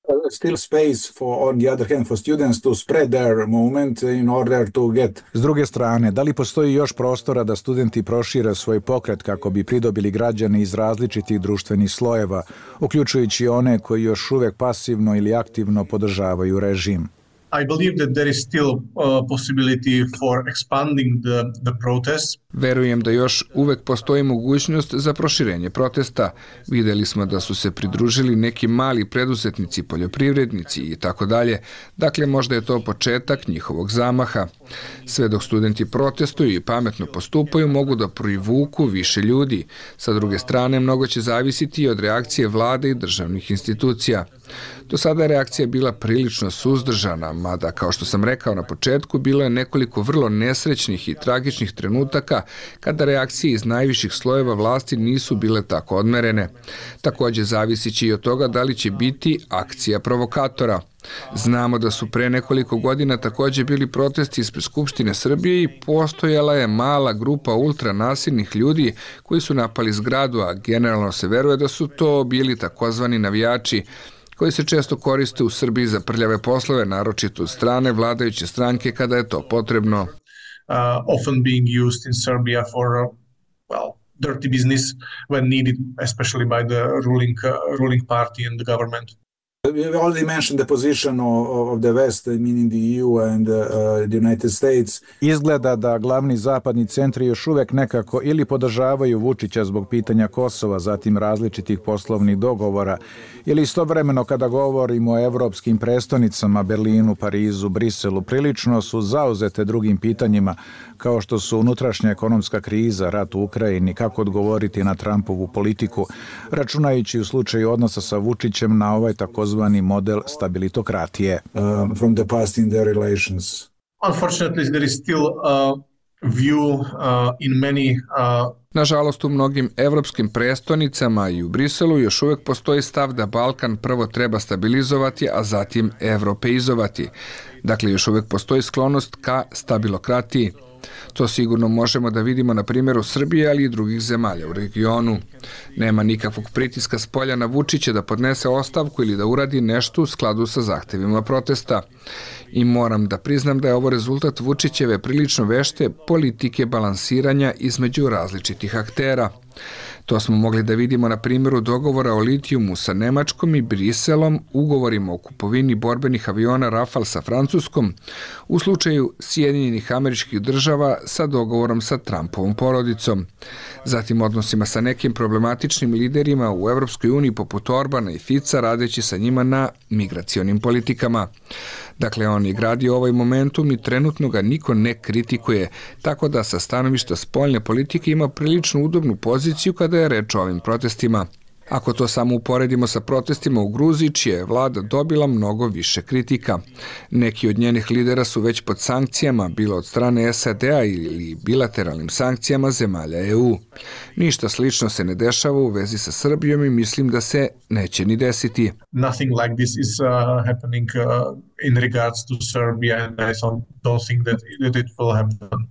Still space for, on the other hand, for students to spread their movement in order to get... S druge strane, da li postoji još prostora da studenti prošire svoj pokret kako bi pridobili građane iz različitih društvenih slojeva, uključujući one koji još uvek pasivno ili aktivno podržavaju režim? I believe that there is still a possibility for expanding the, the protests. Verujem da još uvek postoji mogućnost za proširenje protesta. Videli smo da su se pridružili neki mali preduzetnici, poljoprivrednici i tako dalje. Dakle, možda je to početak njihovog zamaha. Sve dok studenti protestuju i pametno postupaju, mogu da privuku više ljudi. Sa druge strane, mnogo će zavisiti od reakcije vlade i državnih institucija. Do sada je reakcija bila prilično suzdržana, mada, kao što sam rekao na početku, bilo je nekoliko vrlo nesrećnih i tragičnih trenutaka kada reakcije iz najviših slojeva vlasti nisu bile tako odmerene. Također zavisi će i od toga da li će biti akcija provokatora. Znamo da su pre nekoliko godina također bili protesti ispred Skupštine Srbije i postojala je mala grupa ultranasilnih ljudi koji su napali zgradu, a generalno se veruje da su to bili takozvani navijači, koji se često koriste u Srbiji za prljave poslove, naročito od strane vladajuće stranke kada je to potrebno. Uh, often being used in Serbia for, uh, well, dirty business when needed, especially by the ruling, uh, ruling party and the government. We already mentioned the position of, of the West, meaning the E U and uh, the United States. Izgleda da glavni zapadni centri još uvek nekako ili podržavaju Vučića zbog pitanja Kosova, zatim različitih poslovnih dogovora, ili istovremeno kada govorimo o evropskim prestonicama, Berlinu, Parizu, Briselu, prilično su zauzete drugim pitanjima, kao što su unutrašnja ekonomska kriza, rat u Ukrajini, kako odgovoriti na Trumpovu politiku, računajući u slučaju odnosa sa Vučićem na ovaj takozvani model stabilitokratije. Uh, from the past in their relations. Unfortunately, there is still a view uh, in many uh, Nažalost, u mnogim evropskim prestonicama i u Briselu još uvek postoji stav da Balkan prvo treba stabilizovati, a zatim evropeizovati. Dakle, još uvek postoji sklonost ka stabilokratiji. To sigurno možemo da vidimo na primjeru Srbije, ali i drugih zemalja u regionu. Nema nikakvog pritiska s polja na Vučića da podnese ostavku ili da uradi nešto u skladu sa zahtevima protesta. I moram da priznam da je ovo rezultat Vučićeve prilično vešte politike balansiranja između različitih aktera. To smo mogli da vidimo na primjeru dogovora o litijumu sa Nemačkom i Briselom, ugovorima o kupovini borbenih aviona Rafale sa Francuskom, u slučaju Sjedinjenih Američkih Država sa dogovorom sa Trumpovom porodicom. Zatim odnosima sa nekim problematičnim liderima u Evropskoj uniji poput Orbana i Fica, radeći sa njima na migracionim politikama. Dakle, on je gradio ovaj momentum i trenutno ga niko ne kritikuje, tako da sa stanovišta spoljne politike ima prilično udobnu poziciju kada je reč o ovim protestima. Ako to samo uporedimo sa protestima u Gruziji, čija je vlada dobila mnogo više kritika. Neki od njenih lidera su već pod sankcijama, bilo od strane S A D-a ili bilateralnim sankcijama zemalja E U. Ništa slično se ne dešava u vezi sa Srbijom i mislim da se neće ni desiti. Nothing like this is uh, happening uh, in regards to Serbia, and I don't, don't think that, that it will happen.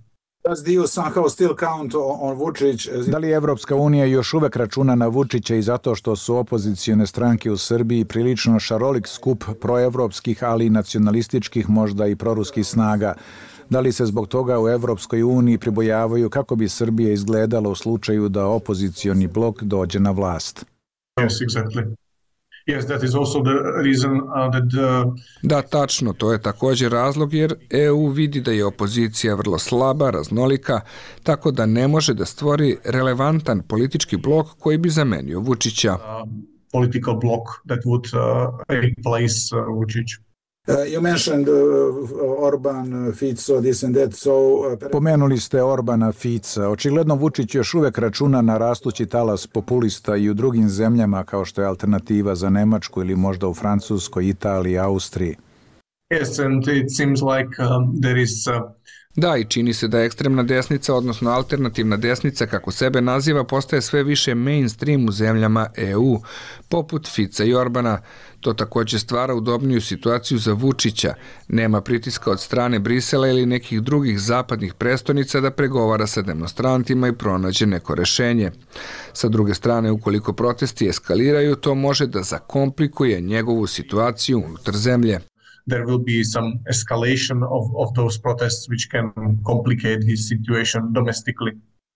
Da li Evropska unija još uvek računa na Vučića i zato što su opozicijone stranke u Srbiji prilično šarolik skup proevropskih, ali i nacionalističkih, možda i proruskih snaga? Da li se zbog toga u Evropskoj uniji pribojavaju kako bi Srbija izgledala u slučaju da opozicioni blok dođe na vlast? Yes, exactly. Yes, that is also the reason uh, that uh... Da, tačno, to je također razlog jer E U vidi da je opozicija vrlo slaba, raznolika, tako da ne može da stvori relevantan politički blok koji bi zamenio Vučića. Uh, political block that would uh, replace uh, Vučić. Uh, you mentioned uh, Orban, Fico, this and that, so... Uh, Pomenuli ste Orbana, Fica. Očigledno Vučić još uvek računa na rastući talas populista i u drugim zemljama kao što je alternativa za Nemačku ili možda u Francuskoj, Italiji, Austriji. Yes, and it seems like um, there is uh, Da, i čini se da ekstremna desnica, odnosno alternativna desnica, kako sebe naziva, postaje sve više mainstream u zemljama E U, poput Fica i Orbana. To takođe stvara udobniju situaciju za Vučića. Nema pritiska od strane Brisela ili nekih drugih zapadnih prestonica da pregovara sa demonstrantima i pronađe neko rešenje. Sa druge strane, ukoliko protesti eskaliraju, to može da zakomplikuje njegovu situaciju unutar zemlje. There will be some escalation of, of those protests which can complicate his situation domestically.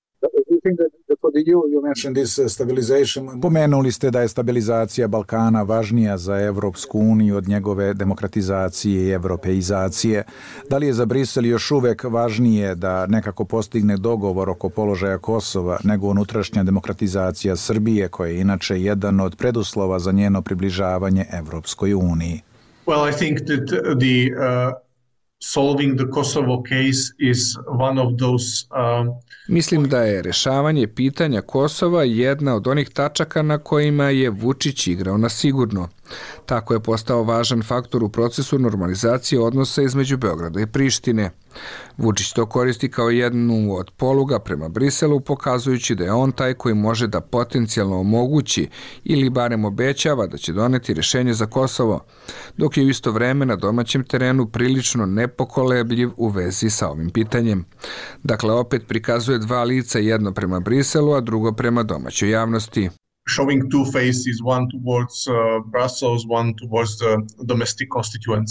Pomenuli ste da je stabilizacija Balkana važnija za Evropsku uniju od njegove demokratizacije i evropeizacije. Da li je za Brisel još uvek važnije da nekako postigne dogovor oko položaja Kosova nego unutrašnja demokratizacija Srbije, koja je inače jedan od preduslova za njeno približavanje Evropskoj uniji? Well, I think that the uh, solving the Kosovo case is one of those um, Mislim da je rešavanje pitanja Kosova jedna od onih tačaka na kojima je Vučić igrao na sigurno. Tako je postao važan faktor u procesu normalizacije odnosa između Beograda i Prištine. Vučić to koristi kao jednu od poluga prema Briselu, pokazujući da je on taj koji može da potencijalno omogući ili barem obećava da će doneti rešenje za Kosovo, dok je u isto vreme na domaćem terenu prilično nepokolebljiv u vezi sa ovim pitanjem. Dakle, opet prikazuje dva lica, jedno prema Briselu, a drugo prema domaćoj javnosti. Showing two faces, one towards uh, Brussels, one towards the domestic constituents.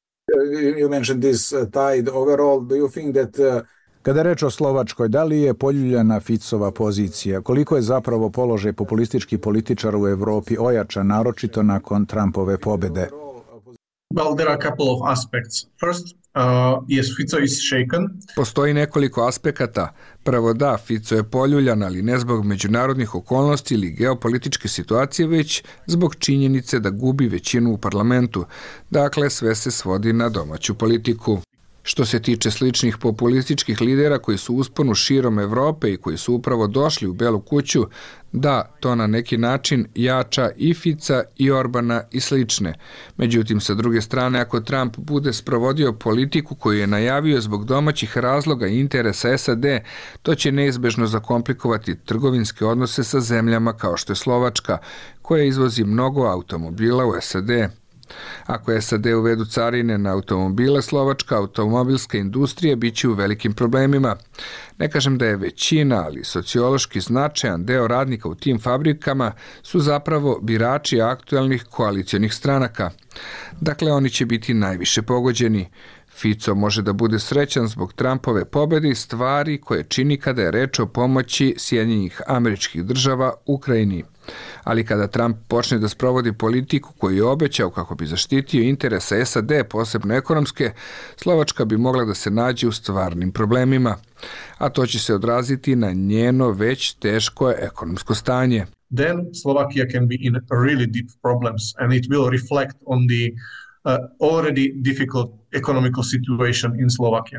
You mentioned this uh, tide overall. Do you think that uh, Kada je reč o Slovačkoj, da li je poljuljana Ficova pozicija? Koliko je zapravo položaj populističkih političara u Evropi ojačan, naročito nakon Trumpove pobede? Well, there are a couple of aspects. First, uh, yes, Fico is shaken. Postoji nekoliko aspekata. Prvo da, Fico je poljuljan, ali ne zbog međunarodnih okolnosti ili geopolitičke situacije, već zbog činjenice da gubi većinu u parlamentu. Dakle, sve se svodi na domaću politiku. Što se tiče sličnih populističkih lidera koji su u usponu širom Evrope i koji su upravo došli u Belu kuću, da, to na neki način jača i Fica i Orbana i slične. Međutim, sa druge strane, ako Trump bude sprovodio politiku koju je najavio zbog domaćih razloga i interesa S A D, to će neizbežno zakomplikovati trgovinske odnose sa zemljama kao što je Slovačka, koja izvozi mnogo automobila u S A D. Ako S A D uvedu carine na automobile, slovačka automobilska industrija biće u velikim problemima. Ne kažem da je većina, ali sociološki značajan deo radnika u tim fabrikama su zapravo birači aktualnih koalicijonih stranaka. Dakle, oni će biti najviše pogođeni. Fico može da bude srećan zbog Trumpove pobede i stvari koje čini kada je reč o pomoći Sjedinjenih Američkih Država Ukrajini. Ali kada Trump počne da sprovodi politiku koju je obećao kako bi zaštitio interese S A D, posebno ekonomske, Slovačka bi mogla da se nađe u stvarnim problemima, a to će se odraziti na njeno već teško ekonomsko stanje. Then Slovakia can be in really deep problems and it will reflect on the uh, already difficult economical situation in Slovakia.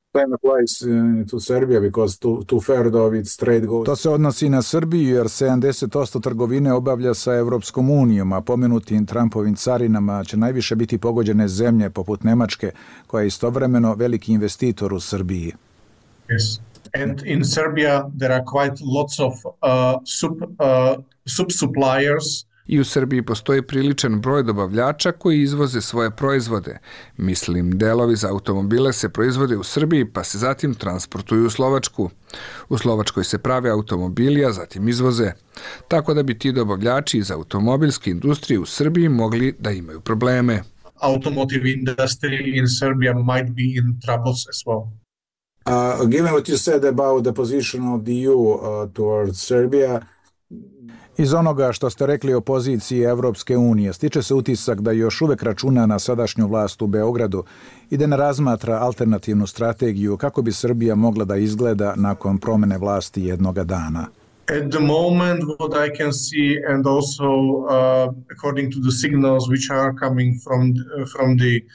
To se odnosi na Srbiju jer sedamdeset posto trgovine obavlja sa Evropskom unijom, a pomenutim Trumpovim carinama će najviše biti pogođene zemlje poput Nemačke, koja je istovremeno veliki investitor u Srbiji. Yes. And in Serbia there are quite lots of uh, sub, uh, sub-suppliers. I u Srbiji postoji priličan broj dobavljača koji izvoze svoje proizvode. Mislim, delovi za automobile se proizvode u Srbiji pa se zatim transportuju u Slovačku. U Slovačkoj se prave automobili, a zatim izvoze. Tako da bi ti dobavljači iz automobilske industrije u Srbiji mogli da imaju probleme. Automotive industry in Serbia might be in troubles as well. Uh, given what you said about the position of the E U uh, towards Serbia, iz onoga što ste rekli o poziciji Evropske unije, stiče se utisak da još uvek računa na sadašnju vlast u Beogradu i da ne razmatra alternativnu strategiju kako bi Srbija mogla da izgleda nakon promene vlasti jednoga dana. At the moment, what I can see, and also uh, according to the signals which are coming from uh, from the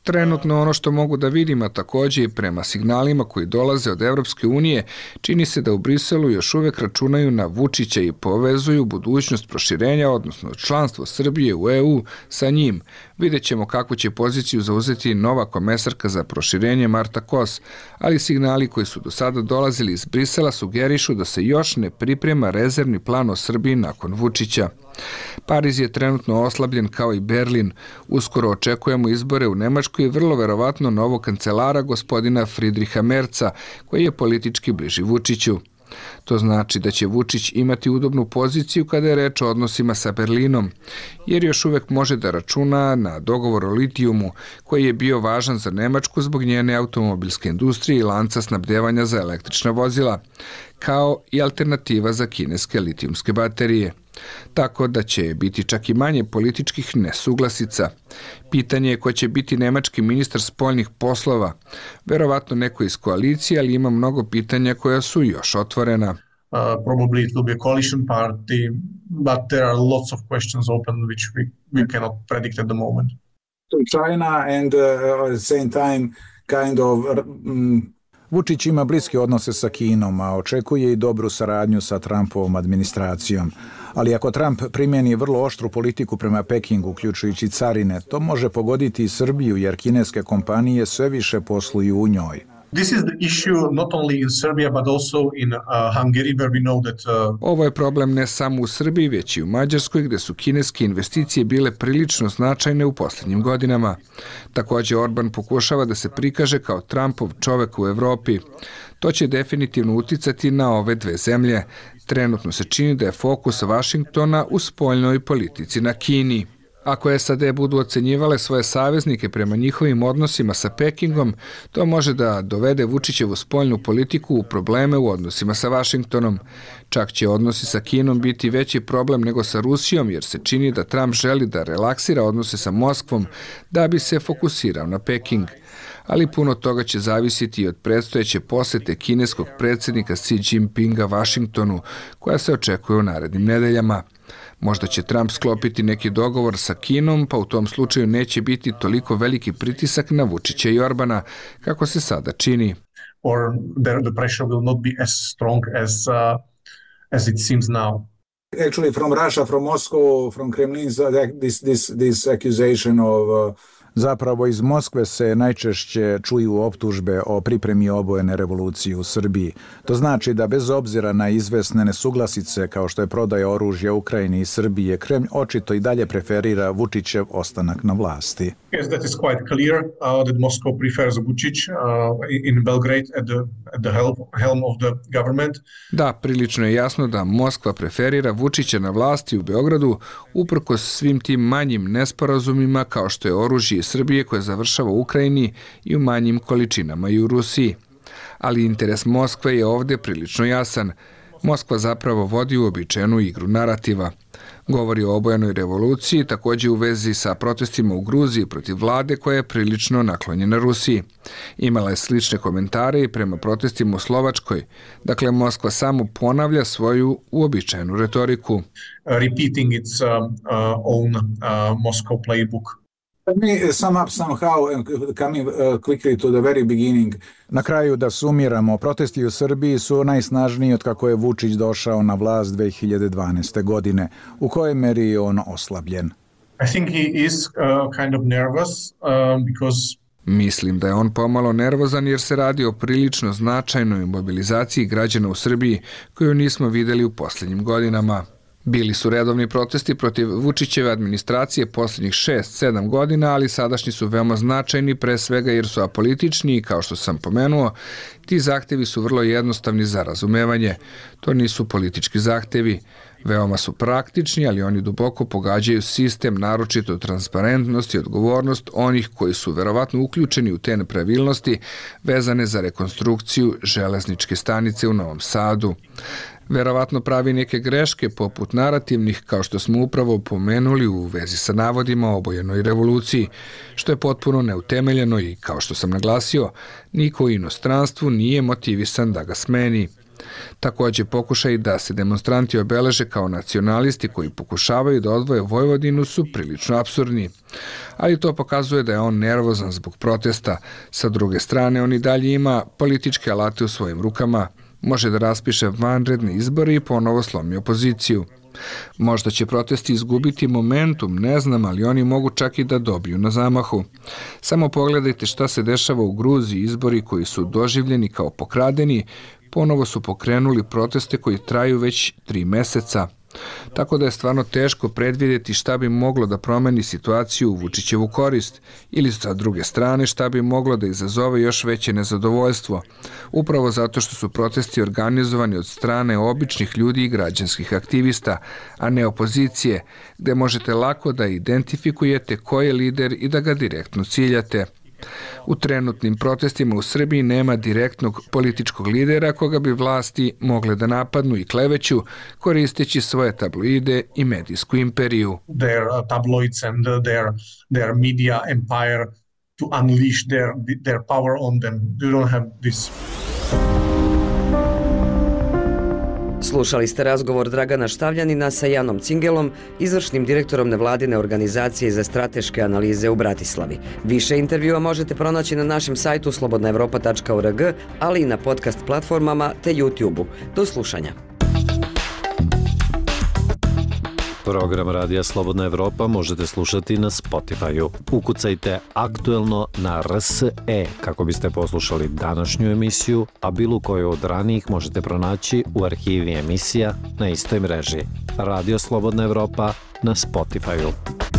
Trenutno ono što mogu da vidim, a takođe i prema signalima koji dolaze od Evropske unije, čini se da u Briselu još uvek računaju na Vučića i povezuju budućnost proširenja, odnosno članstvo Srbije u E U sa njim. Vidjet ćemo kako će poziciju zauzeti nova komesarka za proširenje Marta Kos, ali signali koji su do sada dolazili iz Brisela sugerišu da se još ne priprema rezervni plan o Srbiji nakon Vučića. Pariz je trenutno oslabljen kao i Berlin. Uskoro očekujemo izbore u Nemačkoj i vrlo verovatno novog kancelara gospodina Friedricha Merca, koji je politički bliži Vučiću. To znači da će Vučić imati udobnu poziciju kada je reč o odnosima sa Berlinom, jer još uvek može da računa na dogovor o litijumu, koji je bio važan za Nemačku zbog njene automobilske industrije i lanca snabdevanja za električna vozila, kao i alternativa za kineske litijumske baterije. Tako da će biti čak i manje političkih nesuglasica. Pitanje je ko će biti nemački ministar spoljnih poslova. Verovatno neko iz koalicije, ali ima mnogo pitanja koja su još otvorena. Uh, probably it will be a coalition party, but there are lots of questions open which we, we cannot predict at the moment. China and uh, at the same time kind of um, Vučić ima bliske odnose sa Kinom, a očekuje i dobru saradnju sa Trumpovom administracijom. Ali ako Trump primjeni vrlo oštru politiku prema Pekingu, uključujući carine, to može pogoditi i Srbiju, jer kineske kompanije sve više posluju u njoj. This is the issue not only in Serbia but also in uh, Hungary where we know that uh... Ovo je problem ne samo u Srbiji, već i u Mađarskoj, gde su kineske investicije bile prilično značajne u posljednjim godinama. Takođe Orban pokušava da se prikaže kao Trumpov čovek u Evropi. To će definitivno uticati na ove dve zemlje. Trenutno se čini da je fokus Vašingtona u spoljnoj politici na Kini. Ako S A D budu ocenjivale svoje saveznike prema njihovim odnosima sa Pekingom, to može da dovede Vučićevu spoljnu politiku u probleme u odnosima sa Vašingtonom. Čak će odnosi sa Kinom biti veći problem nego sa Rusijom, jer se čini da Trump želi da relaksira odnose sa Moskvom da bi se fokusirao na Peking. Ali puno toga će zavisiti i od predstojeće posete kineskog predsjednika Xi Jinpinga Vašingtonu, koja se očekuje u narednim nedeljama. Možda će Trump sklopiti neki dogovor sa Kinom, pa u tom slučaju neće biti toliko veliki pritisak na Vučića i Orbana, kako se sada čini. Or the pressure will not be as strong as uh, as it seems now. Actually, from Russia, from Moscow, from Kremlin, this this this accusation of uh, Zapravo iz Moskve se najčešće čuju optužbe o pripremi obojene revolucije u Srbiji. To znači da bez obzira na izvesne nesuglasice kao što je prodaja oružja Ukrajini i Srbije, Kremlj očito i dalje preferira Vučićev ostanak na vlasti. Yes, that is quite clear uh, that Moscow prefers Vučić uh, in Belgrade at the at the helm, helm of the government. Da, prilično je jasno da Moskva preferira Vučića na vlasti u Beogradu uprkos svim tim manjim nesporazumima kao što je oružje Srbije koje završava u Ukrajini i u manjim količinama i u Rusiji. Ali interes Moskve je ovdje prilično jasan. Moskva zapravo vodi uobičajenu igru narativa. Govori o obojenoj revoluciji, također u vezi sa protestima u Gruziji protiv vlade koja je prilično naklonjena Rusiji. Imala je slične komentare i prema protestima u Slovačkoj. Dakle, Moskva samo ponavlja svoju uobičajenu retoriku. Repeating its uh, uh, own uh, Moscow playbook. Let me sum up somehow and coming uh, quickly to the very beginning. Na kraju da sumiramo, protesti u Srbiji su najsnažniji od kako je Vučić došao na vlast dve hiljade dvanaeste. godine. U kojoj meri je on oslabljen? I think he is uh, kind of nervous uh, because Mislim da je on pomalo nervozan jer se radi o prilično značajnoj mobilizaciji građana u Srbiji koju nismo videli u posljednjim godinama. Bili su redovni protesti protiv Vučićeve administracije posljednjih šest sedam godina, ali sadašnji su veoma značajni pre svega jer su apolitični i kao što sam pomenuo, ti zahtevi su vrlo jednostavni za razumevanje. To nisu politički zahtevi. Veoma su praktični, ali oni duboko pogađaju sistem, naročito transparentnost i odgovornost onih koji su verovatno uključeni u te nepravilnosti vezane za rekonstrukciju železničke stanice u Novom Sadu. Verovatno pravi neke greške poput narativnih, kao što smo upravo pomenuli u vezi sa navodima o obojenoj revoluciji, što je potpuno neutemeljeno i, kao što sam naglasio, niko u inostranstvu nije motivisan da ga smeni. Takođe, pokušaj da se demonstranti obeleže kao nacionalisti koji pokušavaju da odvoje Vojvodinu su prilično apsurdni. Ali to pokazuje da je on nervozan zbog protesta. Sa druge strane, on i dalje ima političke alate u svojim rukama. Može da raspiše vanredne izbore i ponovo slomi opoziciju. Možda će protesti izgubiti momentum, ne znam, ali oni mogu čak i da dobiju na zamahu. Samo pogledajte šta se dešava u Gruziji, izbori koji su doživljeni kao pokradeni, ponovo su pokrenuli proteste koji traju već tri meseca. Tako da je stvarno teško predvidjeti šta bi moglo da promeni situaciju u Vučićevu korist ili sa druge strane šta bi moglo da izazove još veće nezadovoljstvo, upravo zato što su protesti organizovani od strane običnih ljudi i građanskih aktivista, a ne opozicije, gde možete lako da identifikujete ko je lider i da ga direktno ciljate. U trenutnim protestima u Srbiji nema direktnog političkog lidera koga bi vlasti mogle da napadnu i kleveću koristeći svoje tabloide i medijsku imperiju. Their uh, tabloids and uh, their their media empire to unleash their their power on them. You don't have this. Slušali ste razgovor Dragana Štavljanina sa Janom Cingelom, izvršnim direktorom nevladine organizacije za strateške analize u Bratislavi. Više intervjua možete pronaći na našem sajtu slobodna evropa tačka org, ali i na podcast platformama te YouTube-u. Do slušanja. Program Radija Slobodna Evropa možete slušati na Spotify-u. Ukucajte aktuelno na R S E kako biste poslušali današnju emisiju, a bilo koju od ranijih možete pronaći u arhivi emisija na istoj mreži. Radio Slobodna Evropa na Spotify-u.